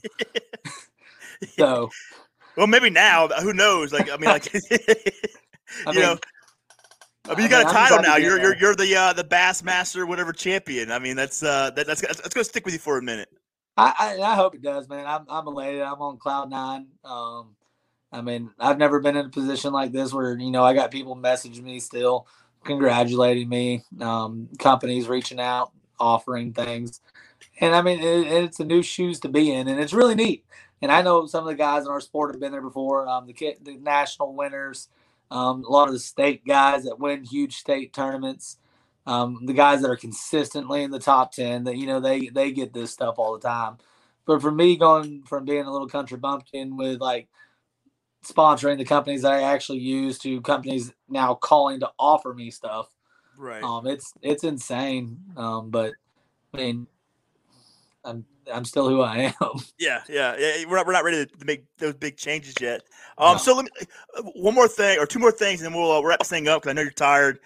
So, well, maybe now. Who knows? Like I mean, like you I mean, know. I mean, you got I mean, a title now. You're you're you're the uh, the Bassmaster, whatever champion. I mean, that's uh, that, that's that's going to stick with you for a minute. I, I I hope it does, man. I'm I'm elated. I'm on cloud nine. Um, I mean, I've never been in a position like this where you know I got people messaging me still, congratulating me. Um, companies reaching out, offering things, and I mean, it, it's a new shoes to be in, and it's really neat. And I know some of the guys in our sport have been there before. Um, the the national winners. Um, a lot of the state guys that win huge state tournaments, um, the guys that are consistently in the top ten, that you know they they get this stuff all the time. But for me, going from being a little country bumpkin with like sponsoring the companies that I actually use to companies now calling to offer me stuff, right? Um, it's it's insane. Um, but I mean, I'm I'm still who I am. Yeah, yeah, yeah. We're not we're not ready to make those big changes yet. Um, no. So let me one more thing or two more things, and then we'll uh, wrap this thing up because I know you're tired.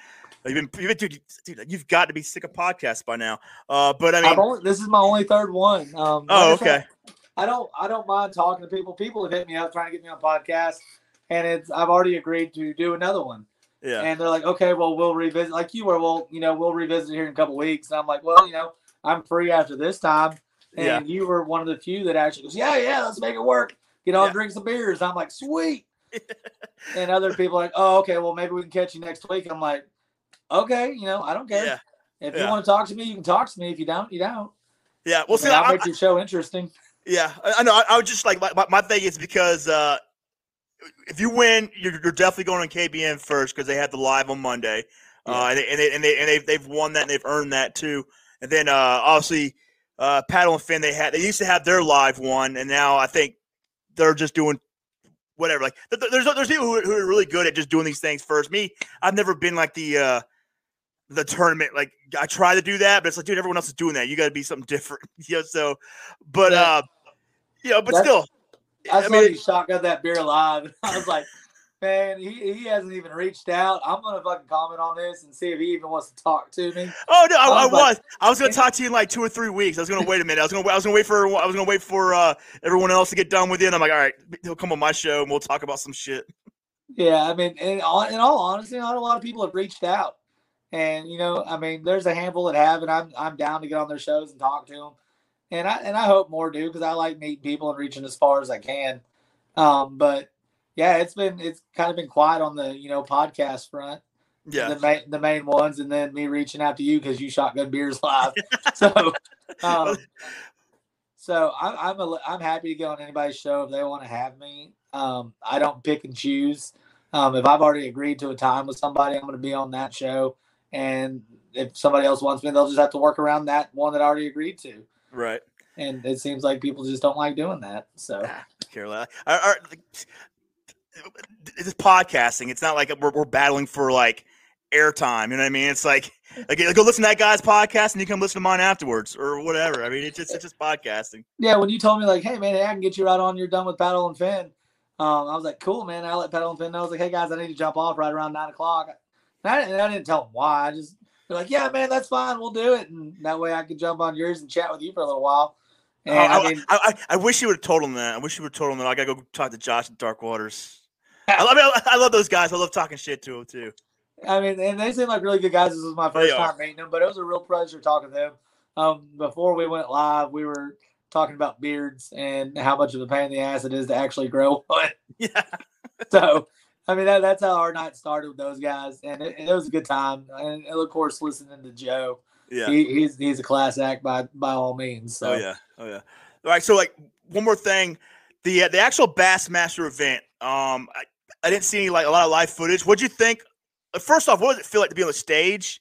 You've been, you've been dude, dude, you've got to be sick of podcasts by now. Uh, but I mean, I've only, this is my only third one. Um, oh, like I okay. said, I don't, I don't mind talking to people. People have hit me up trying to get me on podcasts, and it's, I've already agreed to do another one. Yeah. And they're like, okay, well, we'll revisit. Like you were, well, you know, we'll revisit here in a couple weeks. And I'm like, well, you know, I'm free after this time. And Yeah. you were one of the few that actually goes, yeah, yeah, let's make it work. Get on, Yeah. drink some beers. I'm like, sweet. And other people are like, oh, okay, well, maybe we can catch you next week. And I'm like, okay, you know, I don't care. Yeah. If Yeah. you want to talk to me, you can talk to me. If you don't, you don't. Yeah. Well, see, I'll I, make your show interesting. Yeah, I know. I, I was just like, my, my thing is because uh, if you win, you're, you're definitely going on K B N first because they had the live on Monday, yeah. uh, and they, and they and they and they've they've won that and they've earned that too. And then uh, obviously, uh, Paddle and Finn, they had they used to have their live one, and now I think they're just doing whatever. Like there's there's people who, who are really good at just doing these things first. Me, I've never been like the uh, the tournament. Like I try to do that, but it's like, dude, everyone else is doing that. You got to be something different. You know, so, but yeah. uh, you know, but That's, still. I, I saw mean, you it, shotgun that beer live. I was like, man, he, he hasn't even reached out. I'm gonna fucking comment on this and see if he even wants to talk to me. Oh no, I, I was. I was, like, I was gonna talk to you in like two or three weeks. I was gonna wait a minute. I was gonna I was gonna wait for I was gonna wait for uh, everyone else to get done with you. And I'm like, all right, he'll come on my show and we'll talk about some shit. Yeah, I mean, in all, in all honesty, not a lot of people have reached out, and you know, I mean, there's a handful that have, and I'm I'm down to get on their shows and talk to them. And I and I hope more do because I like meeting people and reaching as far as I can. Um, but yeah, it's been it's kind of been quiet on the you know podcast front. Yeah, the main the main ones, and then me reaching out to you because you shotgun beers live. so, um, so I'm I'm a, I'm happy to get on anybody's show if they want to have me. Um, I don't pick and choose. Um, if I've already agreed to a time with somebody, I'm going to be on that show. And if somebody else wants me, they'll just have to work around that one that I already agreed to. Right. And it seems like people just don't like doing that. So, ah, Carolina, are, are, it's podcasting. It's not like we're, we're battling for like airtime. You know what I mean? It's like, like go listen to that guy's podcast and you come listen to mine afterwards or whatever. I mean, it's just it's just podcasting. Yeah. When you told me like, hey man, hey, I can get you right on. You're done with Paddle and Finn. Um, I was like, cool, man. I let Paddle and Finn know. I was like, hey guys, I need to jump off right around nine o'clock. And I didn't, I didn't tell them why. I just they're like, yeah, man, that's fine. We'll do it. And that way I could jump on yours and chat with you for a little while. And oh, I, I mean, I, I, I wish you would have told him that. I wish you would have told him that. I gotta go talk to Josh at Dark Waters. I love, I, I love those guys. I love talking shit to them too. I mean, and they seem like really good guys. This was my first They time are. meeting them, but it was a real pleasure talking to them. Um, before we went live, we were talking about beards and how much of a pain in the ass it is to actually grow one. Yeah. So, I mean, that, that's how our night started with those guys, and it, it was a good time. And, and of course, listening to Joe, Yeah, he, he's he's a class act by by all means. So. Oh yeah, oh yeah. All right, so like one more thing, the uh, the actual Bassmaster event. Um, I, I didn't see any like a lot of live footage. What'd you think? First off, what did it feel like to be on the stage?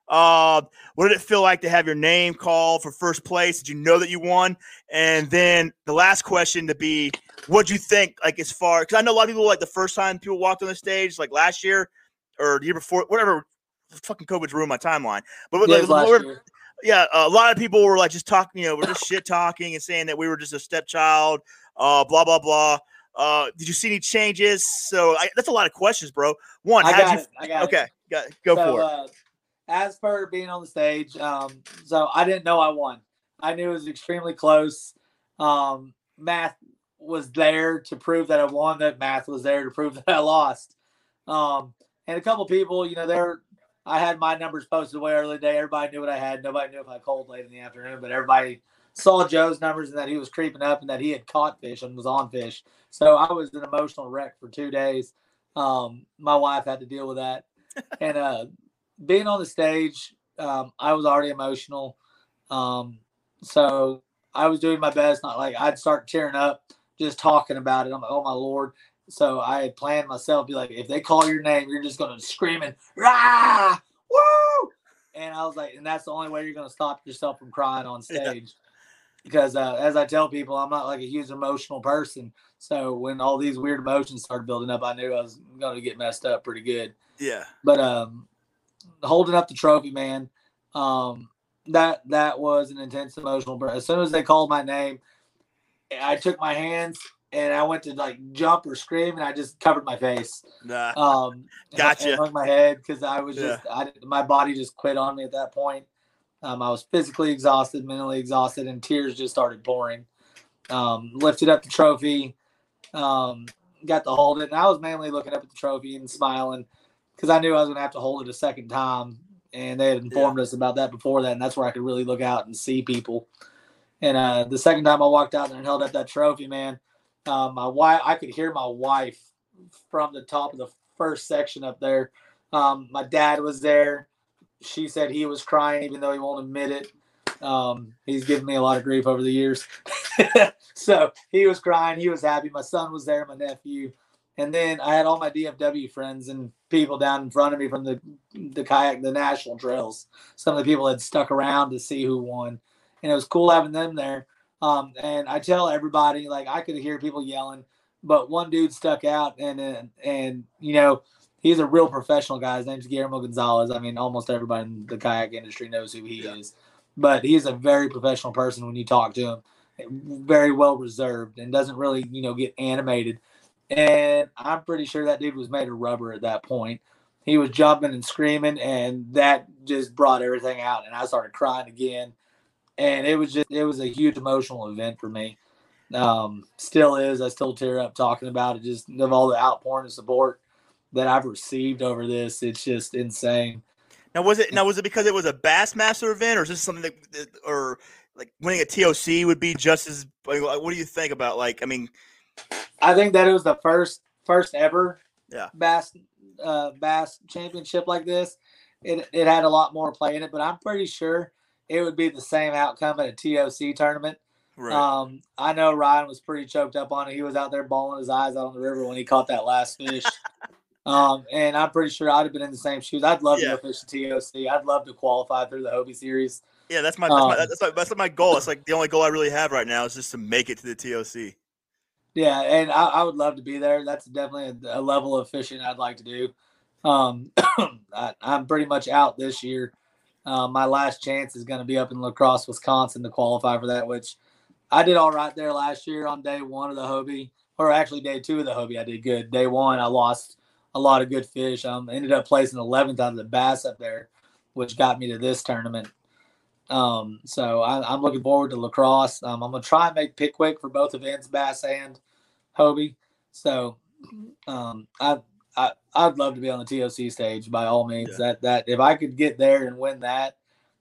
Uh, what did it feel like to have your name called for first place? Did you know that you won? And then the last question to be, what'd you think, like, as far – because I know a lot of people, like, the first time people walked on the stage, like, last year or the year before, whatever, fucking COVID's ruined my timeline. But, Yeah, like, last whatever, year. yeah, a lot of people were, like, just talking – you know, we're just shit-talking and saying that we were just a stepchild, uh, blah, blah, blah. Uh, did you see any changes? So I, that's a lot of questions, bro. One, I how'd got you it. I got okay, it. got it. Go so, for it. Uh, as per being on the stage, um, so I didn't know I won. I knew it was extremely close. Um, math was there to prove that I won. That math was there to prove that I lost. Um, and a couple people, you know, there I had my numbers posted way early today. Everybody knew what I had. Nobody knew if I called late in the afternoon, but everybody saw Joe's numbers and that he was creeping up and that he had caught fish and was on fish. So I was an emotional wreck for two days. Um, my wife had to deal with that. And uh, being on the stage, um, I was already emotional. Um, so I was doing my best. Not like I'd start tearing up just talking about it. I'm like, oh, my Lord. So I had planned myself, be like, if they call your name, you're just going to scream and, rah, woo! And I was like, and that's the only way you're going to stop yourself from crying on stage. Yeah. Because uh, as I tell people, I'm not like a huge emotional person. So when all these weird emotions started building up, I knew I was going to get messed up pretty good. Yeah. But um, holding up the trophy, man, um, that that was an intense emotional. But as soon as they called my name, I took my hands and I went to like jump or scream, and I just covered my face. Nah. Um, Gotcha. And hung my head because I was just, Yeah. I, my body just quit on me at that point. Um, I was physically exhausted, mentally exhausted, and tears just started pouring. Um, lifted up the trophy, um, got to hold it, and I was mainly looking up at the trophy and smiling because I knew I was going to have to hold it a second time, and they had informed Yeah. us about that before that, and that's where I could really look out and see people. And uh, the second time I walked out there and held up that trophy, man, um, my wife, I could hear my wife from the top of the first section up there. Um, my dad was there. She said he was crying, even though he won't admit it. Um, he's given me a lot of grief over the years. So he was crying. He was happy. My son was there, my nephew. And then I had all my D F W friends and people down in front of me from the the kayak, the national trails. Some of the people had stuck around to see who won. And it was cool having them there. Um, and I tell everybody, like, I could hear people yelling, but one dude stuck out, and and, and you know, he's a real professional guy. His name's Guillermo Gonzalez. I mean, almost everybody in the kayak industry knows who he yeah. is. But he's a very professional person when you talk to him. Very well reserved and doesn't really, you know, get animated. And I'm pretty sure that dude was made of rubber at that point. He was jumping and screaming, and that just brought everything out. And I started crying again. And it was just, it was a huge emotional event for me. Um, still is. I still tear up talking about it, just of all the outpouring of support that I've received over this. It's just insane. Now was it now was it because it was a Bassmaster event, or is this something that, or like winning a T O C would be just as? Like, what do you think about? Like, I mean, I think that it was the first first ever yeah. Bass uh, Bass Championship like this. It it had a lot more play in it, but I'm pretty sure it would be the same outcome at a T O C tournament. Right. Um, I know Ryan was pretty choked up on it. He was out there bawling his eyes out on the river when he caught that last fish. Um, and I'm pretty sure I'd have been in the same shoes. I'd love yeah. to go fish the T O C. I'd love to qualify through the Hobie Series. Yeah, that's my that's, um, my that's, my that's my goal. It's like the only goal I really have right now is just to make it to the T O C. Yeah, and I, I would love to be there. That's definitely a, a level of fishing I'd like to do. Um, I, I'm pretty much out this year. Uh, my last chance is going to be up in La Crosse, Wisconsin, to qualify for that, which I did all right there last year on day one of the Hobie, or actually day two of the Hobie. I did good. Day one, I lost a lot of good fish. Um, ended up placing eleventh out of the bass up there, which got me to this tournament. Um, so I, I'm looking forward to La Crosse. Um, I'm going to try and make Pickwick for both events, bass and Hobie. So um, I, I, I'd love to be on the T O C stage by all means. Yeah. That that if I could get there and win that,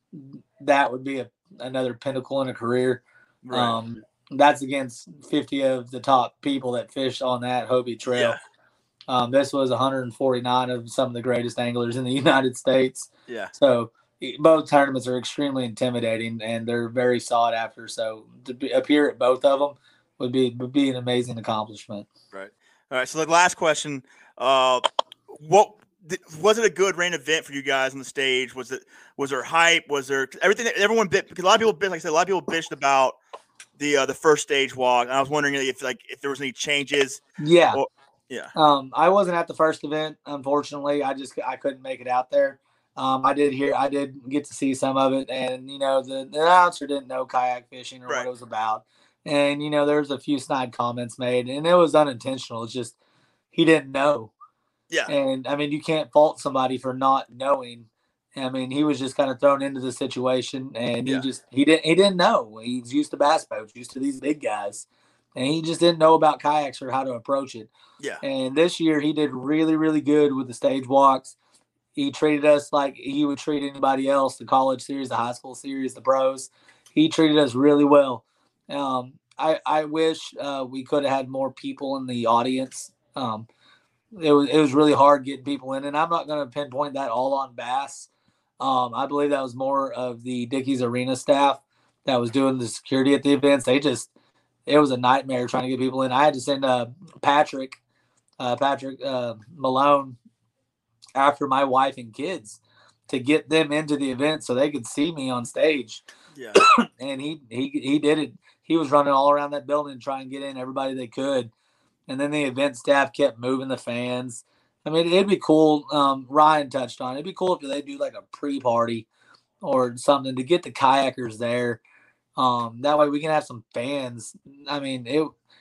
that would be a, another pinnacle in a career. Right. Um, that's against fifty of the top people that fish on that Hobie trail. Yeah. Um, this was one hundred forty-nine of some of the greatest anglers in the United States. Yeah. So both tournaments are extremely intimidating, and they're very sought after. So to be, appear at both of them would be would be an amazing accomplishment. Right. All right. So the last question: uh, what was it a good rain event for you guys on the stage? Was it was there hype? Was there everything? Everyone bit because a lot of people bit like I said, a lot of people bitched about the uh, the first stage walk. And I was wondering if like if there was any changes. Yeah. Or, yeah. Um, I wasn't at the first event, unfortunately. I just I couldn't make it out there. Um, I did hear I did get to see some of it, and you know the, the announcer didn't know kayak fishing or right. what it was about, and you know there was a few snide comments made, and it was unintentional. It's just he didn't know. Yeah. And I mean you can't fault somebody for not knowing. I mean he was just kind of thrown into the situation, and he yeah. just he didn't he didn't know. He's used to bass boats, used to these big guys. And he just didn't know about kayaks or how to approach it. Yeah. And this year he did really, really good with the stage walks. He treated us like he would treat anybody else, the college series, the high school series, the pros. He treated us really well. Um, I, I wish uh, we could have had more people in the audience. Um, it was it was really hard getting people in. And I'm not going to pinpoint that all on Bass. Um, I believe that was more of the Dickies Arena staff that was doing the security at the events. They just – it was a nightmare trying to get people in. I had to send uh, Patrick, uh, Patrick uh, Malone after my wife and kids to get them into the event so they could see me on stage. Yeah. And he, he, he did it. He was running all around that building to try and get in everybody they could. And then the event staff kept moving the fans. I mean, it'd be cool. Um, Ryan touched on it. It'd be cool if they do like a pre-party or something to get the kayakers there. Um, that way we can have some fans. I mean, it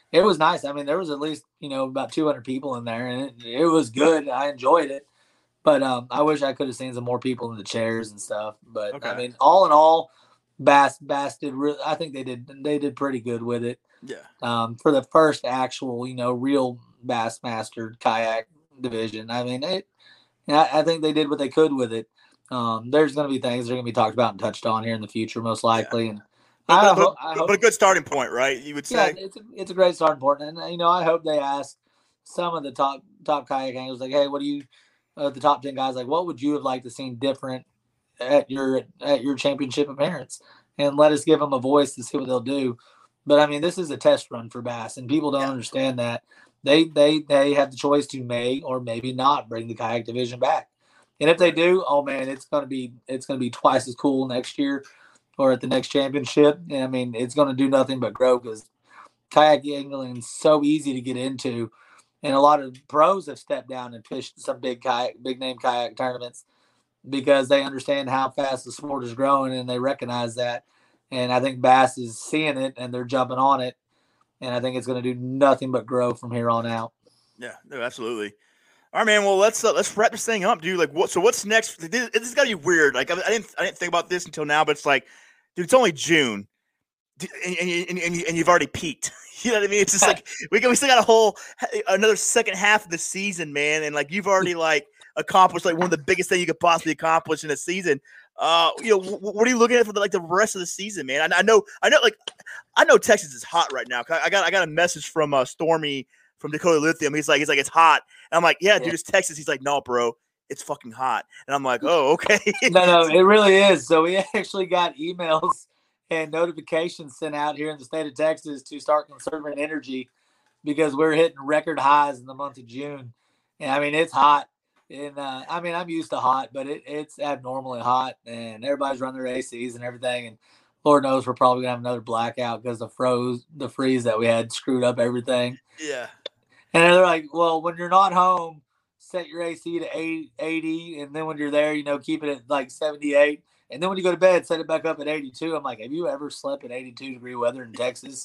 It was nice. I mean, there was at least, you know, about two hundred people in there, and it, it was good. I enjoyed it. But um, I wish I could have seen some more people in the chairs and stuff. But I Okay. mean, all in all, Bass Bass did. Re- I think they did. They did pretty good with it. Yeah. Um, for the first actual, you know, real Bassmaster kayak division. I mean, it. I, I think they did what they could with it. Um, there's going to be things that are going to be talked about and touched on here in the future, most Yeah. likely. And But I but but hope. I but hope. a good starting point, right? You would Yeah, say. it's a, it's a great starting point, and you know, I hope they ask some of the top top kayak anglers like, hey, what do you? Uh, the top ten guys like, what would you have liked to seen different at your at your championship appearance, and let us give them a voice to see what they'll do. But I mean, this is a test run for Bass, and people don't Yeah. understand that they they they have the choice to may or maybe not bring the kayak division back. And if they Right. do, oh man, it's gonna be it's gonna be twice as cool next year or at the next championship. And I mean, it's gonna do nothing but grow because kayak angling is so easy to get into, and a lot of pros have stepped down and fished some big kayak, big name kayak tournaments because they understand how fast the sport is growing and they recognize that. And I think Bass is seeing it and they're jumping on it. And I think it's going to do nothing but grow from here on out. Yeah. No, absolutely. All right, man. Well, let's uh, let's wrap this thing up, dude. Like, what? So, what's next? This, this is gotta be weird. Like, I, I didn't I didn't think about this until now, but it's like, dude, it's only June, and and, and, and, you, and you've already peaked. You know what I mean? It's just like we we still got a whole another second half of the season, man, and like you've already like accomplished like one of the biggest things you could possibly accomplish in a season. Uh, you know, w- what are you looking at for the, like the rest of the season, man? I, I know, I know, like I know Texas is hot right now. I got I got a message from uh, Stormy from Dakota Lithium. He's like, he's like, it's hot. And I'm like, yeah, dude, it's Texas. He's like, no, bro, it's fucking hot. And I'm like, oh, okay. No, no, it really is. So we actually got emails and notifications sent out here in the state of Texas to start conserving energy because we're hitting record highs in the month of June. And I mean, it's hot. And uh, I mean, I'm used to hot, but it, it's abnormally hot, and everybody's running their A Cs and everything. And Lord knows we're probably gonna have another blackout because the froze, the freeze that we had screwed up everything. Yeah. And they're like, well, when you're not home, set your A C to eighty, and then when you're there, you know, keep it at like seventy-eight. And then when you go to bed, set it back up at eighty-two. I'm like, have you ever slept in eighty-two degree weather in Texas?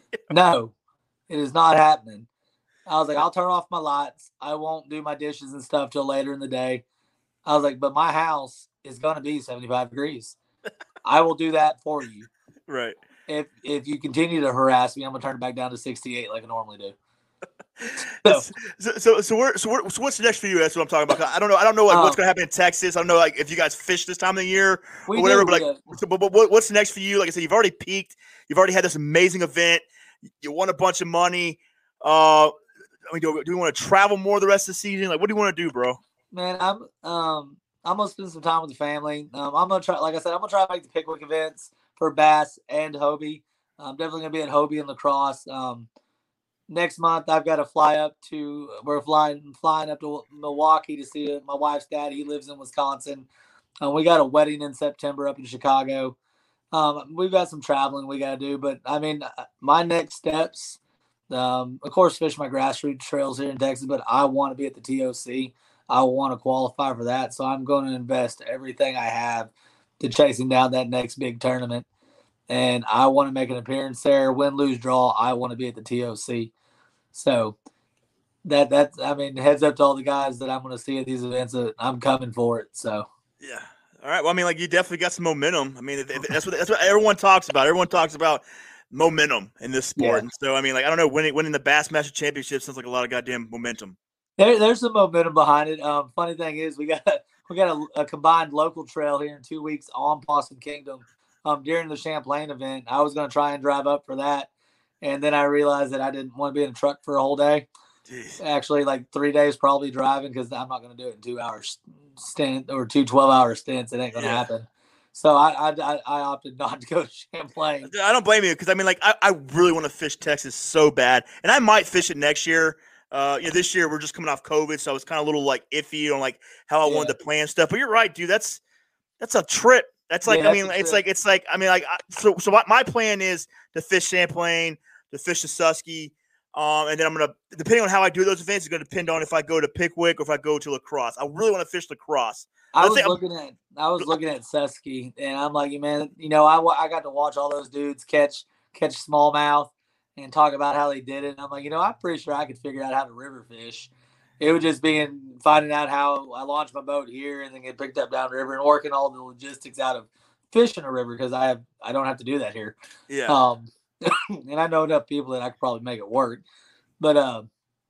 No, it is not happening. I was like, I'll turn off my lights. I won't do my dishes and stuff till later in the day. I was like, but my house is going to be seventy-five degrees. I will do that for you. Right. If if you continue to harass me, I'm going to turn it back down to sixty-eight like I normally do. So, so, so, so, we're, so, we're, so what's next for you? That's what I'm talking about. I don't know. I don't know like um, what's going to happen in Texas. I don't know like if you guys fish this time of the year or whatever. Do, but like, yeah. so, but, but what's next for you? Like I said, you've already peaked. You've already had this amazing event. You won a bunch of money. Uh, I mean, do, do we want to travel more the rest of the season? Like, what do you want to do, bro? Man, I'm um, I'm gonna spend some time with the family. Um, I'm gonna try, like I said, I'm gonna try to make the Pickwick events for Bass and Hobie. I'm definitely gonna be at Hobie and La Crosse. Um, next month I've got to fly up to we're flying flying up to Milwaukee to see my wife's dad. He lives in Wisconsin. Um, we got a wedding in September up in Chicago. Um, we've got some traveling we got to do, but I mean, my next steps, um, of course, fish my grassroots trails here in Texas, but I want to be at the T O C. I want to qualify for that, so I'm going to invest everything I have to chasing down that next big tournament. And I want to make an appearance there. Win, lose, draw. I want to be at the T O C. So that that's I mean, heads up to all the guys that I'm going to see at these events. That I'm coming for it. So yeah, all right. Well, I mean, like you definitely got some momentum. I mean, that's what that's what everyone talks about. Everyone talks about momentum in this sport. Yeah. And so, I mean, like I don't know, winning winning the Bassmaster Championship sounds like a lot of goddamn momentum. There, there's some momentum behind it. Um, funny thing is, we got we got a, a combined local trail here in two weeks on Possum Kingdom. Um, during the Champlain event, I was going to try and drive up for that, and then I realized that I didn't want to be in a truck for a whole day. Jeez. Actually, like three days probably driving because I'm not going to do it in two hours stint or two twelve-hour stints. It ain't going to yeah. happen. So I, I I opted not to go to Champlain. I don't blame you because I mean, like I, I really want to fish Texas so bad, and I might fish it next year. Uh, you know, this year we're just coming off COVID, so it's kind of a little like iffy on like how I yeah. wanted to plan stuff. But you're right, dude. That's that's a trip. That's like yeah, I mean, it's trip. like it's like I mean, like so. So my, my plan is to fish Champlain, to fish the Susky, um, and then I'm gonna depending on how I do those events, it's gonna depend on if I go to Pickwick or if I go to La Crosse. I really want to fish La Crosse. I was looking at I was looking at Susky, and I'm like, man, you know, I I got to watch all those dudes catch catch smallmouth. and talk about how they did it. And I'm like, you know, I'm pretty sure I could figure out how to river fish. It would just be in finding out how I launched my boat here and then get picked up downriver and working all the logistics out of fishing a river because I have I don't have to do that here. Yeah. Um, and I know enough people that I could probably make it work. But uh,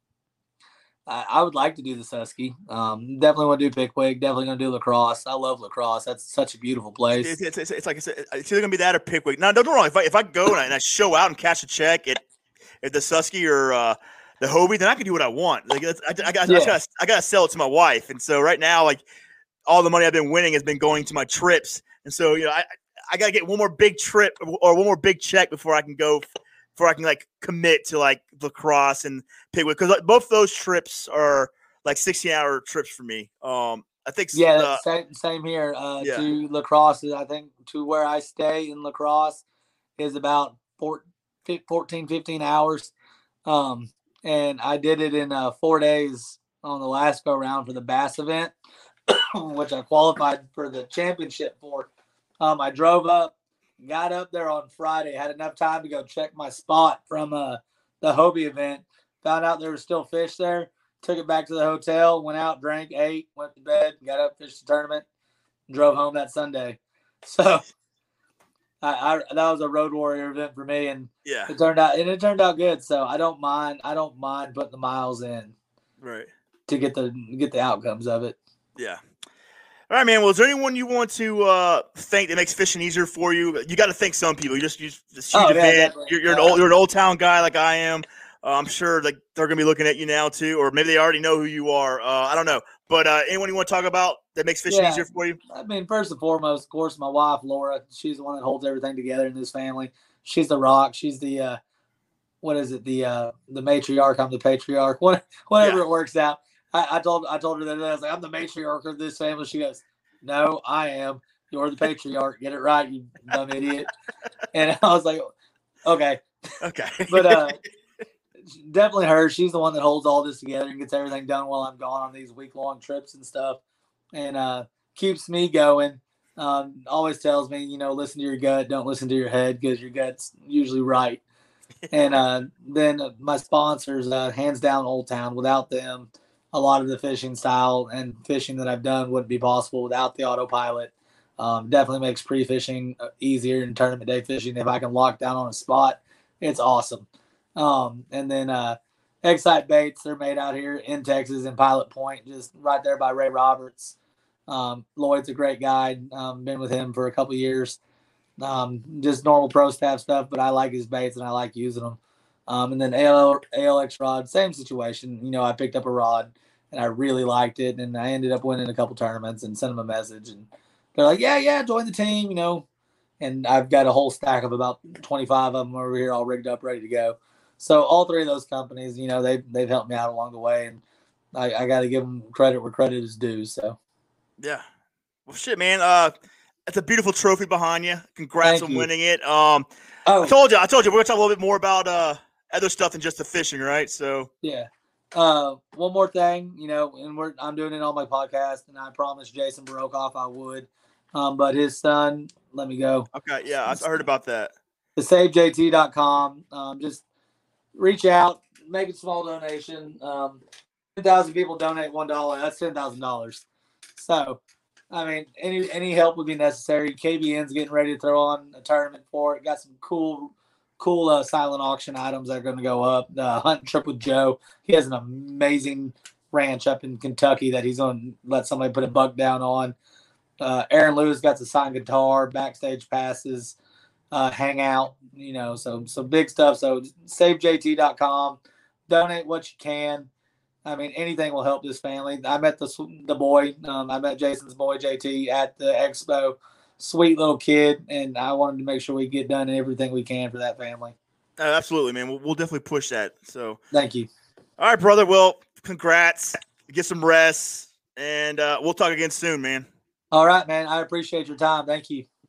I, I would like to do the Susky. Um, definitely want to do Pickwick. Definitely going to do La Crosse. I love La Crosse. That's such a beautiful place. It's, it's, it's, it's like I said, it's either going to be that or Pickwick. Now, don't get me wrong. If I if I go and I, and I show out and cash a check at at the Susky or uh, the Hobie, then I can do what I want. Like I, I, I got yeah. I got I got to sell it to my wife, and so right now, like all the money I've been winning has been going to my trips, and so you know I I got to get one more big trip or one more big check before I can go. Before I can like commit to like La Crosse and Pickwick, because like, both those trips are like sixteen hour trips for me. Um, I think yeah, uh, same same here. Uh, yeah. To La Crosse, I think to where I stay in La Crosse is about fourteen, fifteen hours. Um, and I did it in uh, four days on the last go round for the bass event, which I qualified for the championship for. Um, I drove up. Got up there on Friday, had enough time to go check my spot from uh, the Hobie event. Found out there was still fish there. Took it back to the hotel, went out, drank, ate, went to bed, got up, fished the tournament, drove home that Sunday. So I, I that was a road warrior event for me, and yeah, it turned out and it turned out good. So I don't mind. I don't mind putting the miles in, right, to get the get the outcomes of it. Yeah. All right, man. Well, is there anyone you want to uh, thank that makes fishing easier for you? You got to thank some people. You just, you just huge oh, event. Yeah, you're, you're an old, you're an old town guy like I am. Uh, I'm sure like they're gonna be looking at you now too, or maybe they already know who you are. Uh, I don't know. But uh, anyone you want to talk about that makes fishing yeah. easier for you? I mean, first and foremost, of course, my wife Laura. She's the one that holds everything together in this family. She's the rock. She's the uh, what is it? The uh, the matriarch. I'm the patriarch. What, whatever yeah. it works out. I, I told I told her that I was like, I'm the matriarch of this family. She goes, no, I am. You're the patriarch. Get it right, you dumb idiot. And I was like, okay. Okay. But uh, definitely her. She's the one that holds all this together and gets everything done while I'm gone on these week-long trips and stuff. And uh, keeps me going. Um, always tells me, you know, listen to your gut. Don't listen to your head because your gut's usually right. And uh, then my sponsors, uh, hands down Old Town. Without them, a lot of the fishing style and fishing that I've done wouldn't be possible without the autopilot. Um, definitely makes pre-fishing easier and tournament day fishing. If I can lock down on a spot, it's awesome. Um, and then uh, Excite Baits, they're made out here in Texas in Pilot Point, just right there by Ray Roberts. Um, Lloyd's a great guy. Um, been with him for a couple years. Um, just normal pro staff stuff, but I like his baits and I like using them. Um, and then A L, A L X rod, same situation. You know, I picked up a rod and I really liked it, and I ended up winning a couple tournaments and sent them a message, and they're like, yeah, yeah, join the team, you know. And I've got a whole stack of about twenty-five of them over here all rigged up, ready to go. So all three of those companies, you know, they've, they've helped me out along the way, and I, I got to give them credit where credit is due. So, yeah. Well, shit, man. Uh, it's a beautiful trophy behind you. Congrats Thank on you. winning it. Um, oh, I told you, I told you, we're going to talk a little bit more about uh, other stuff than just the fishing, right? So, yeah. Uh, one more thing, you know, and we're I'm doing it on my podcast, and I promised Jason Barokoff I would. Um, but his son, let me go. Okay, yeah, I heard about that. The save J T dot com. Um, just reach out, make a small donation. Um, ten thousand people donate one dollar. That's ten thousand dollars. So, I mean, any any help would be necessary. K B N's getting ready to throw on a tournament for it. Got some cool. Cool uh, silent auction items that are going to go up. The uh, hunt trip with Joe. He has an amazing ranch up in Kentucky that he's going to let somebody put a buck down on. Uh, Aaron Lewis got the signed guitar, backstage passes, uh, hangout, you know, so some big stuff. So save J T dot com. Donate what you can. I mean, anything will help this family. I met the the boy. Um, I met Jason's boy, J T, at the expo. Sweet little kid, and I wanted to make sure we get done everything we can for that family. Uh, absolutely, man. We'll, we'll definitely push that. So, thank you. All right, brother. Well, congrats. Get some rest, and uh, we'll talk again soon, man. All right, man. I appreciate your time. Thank you.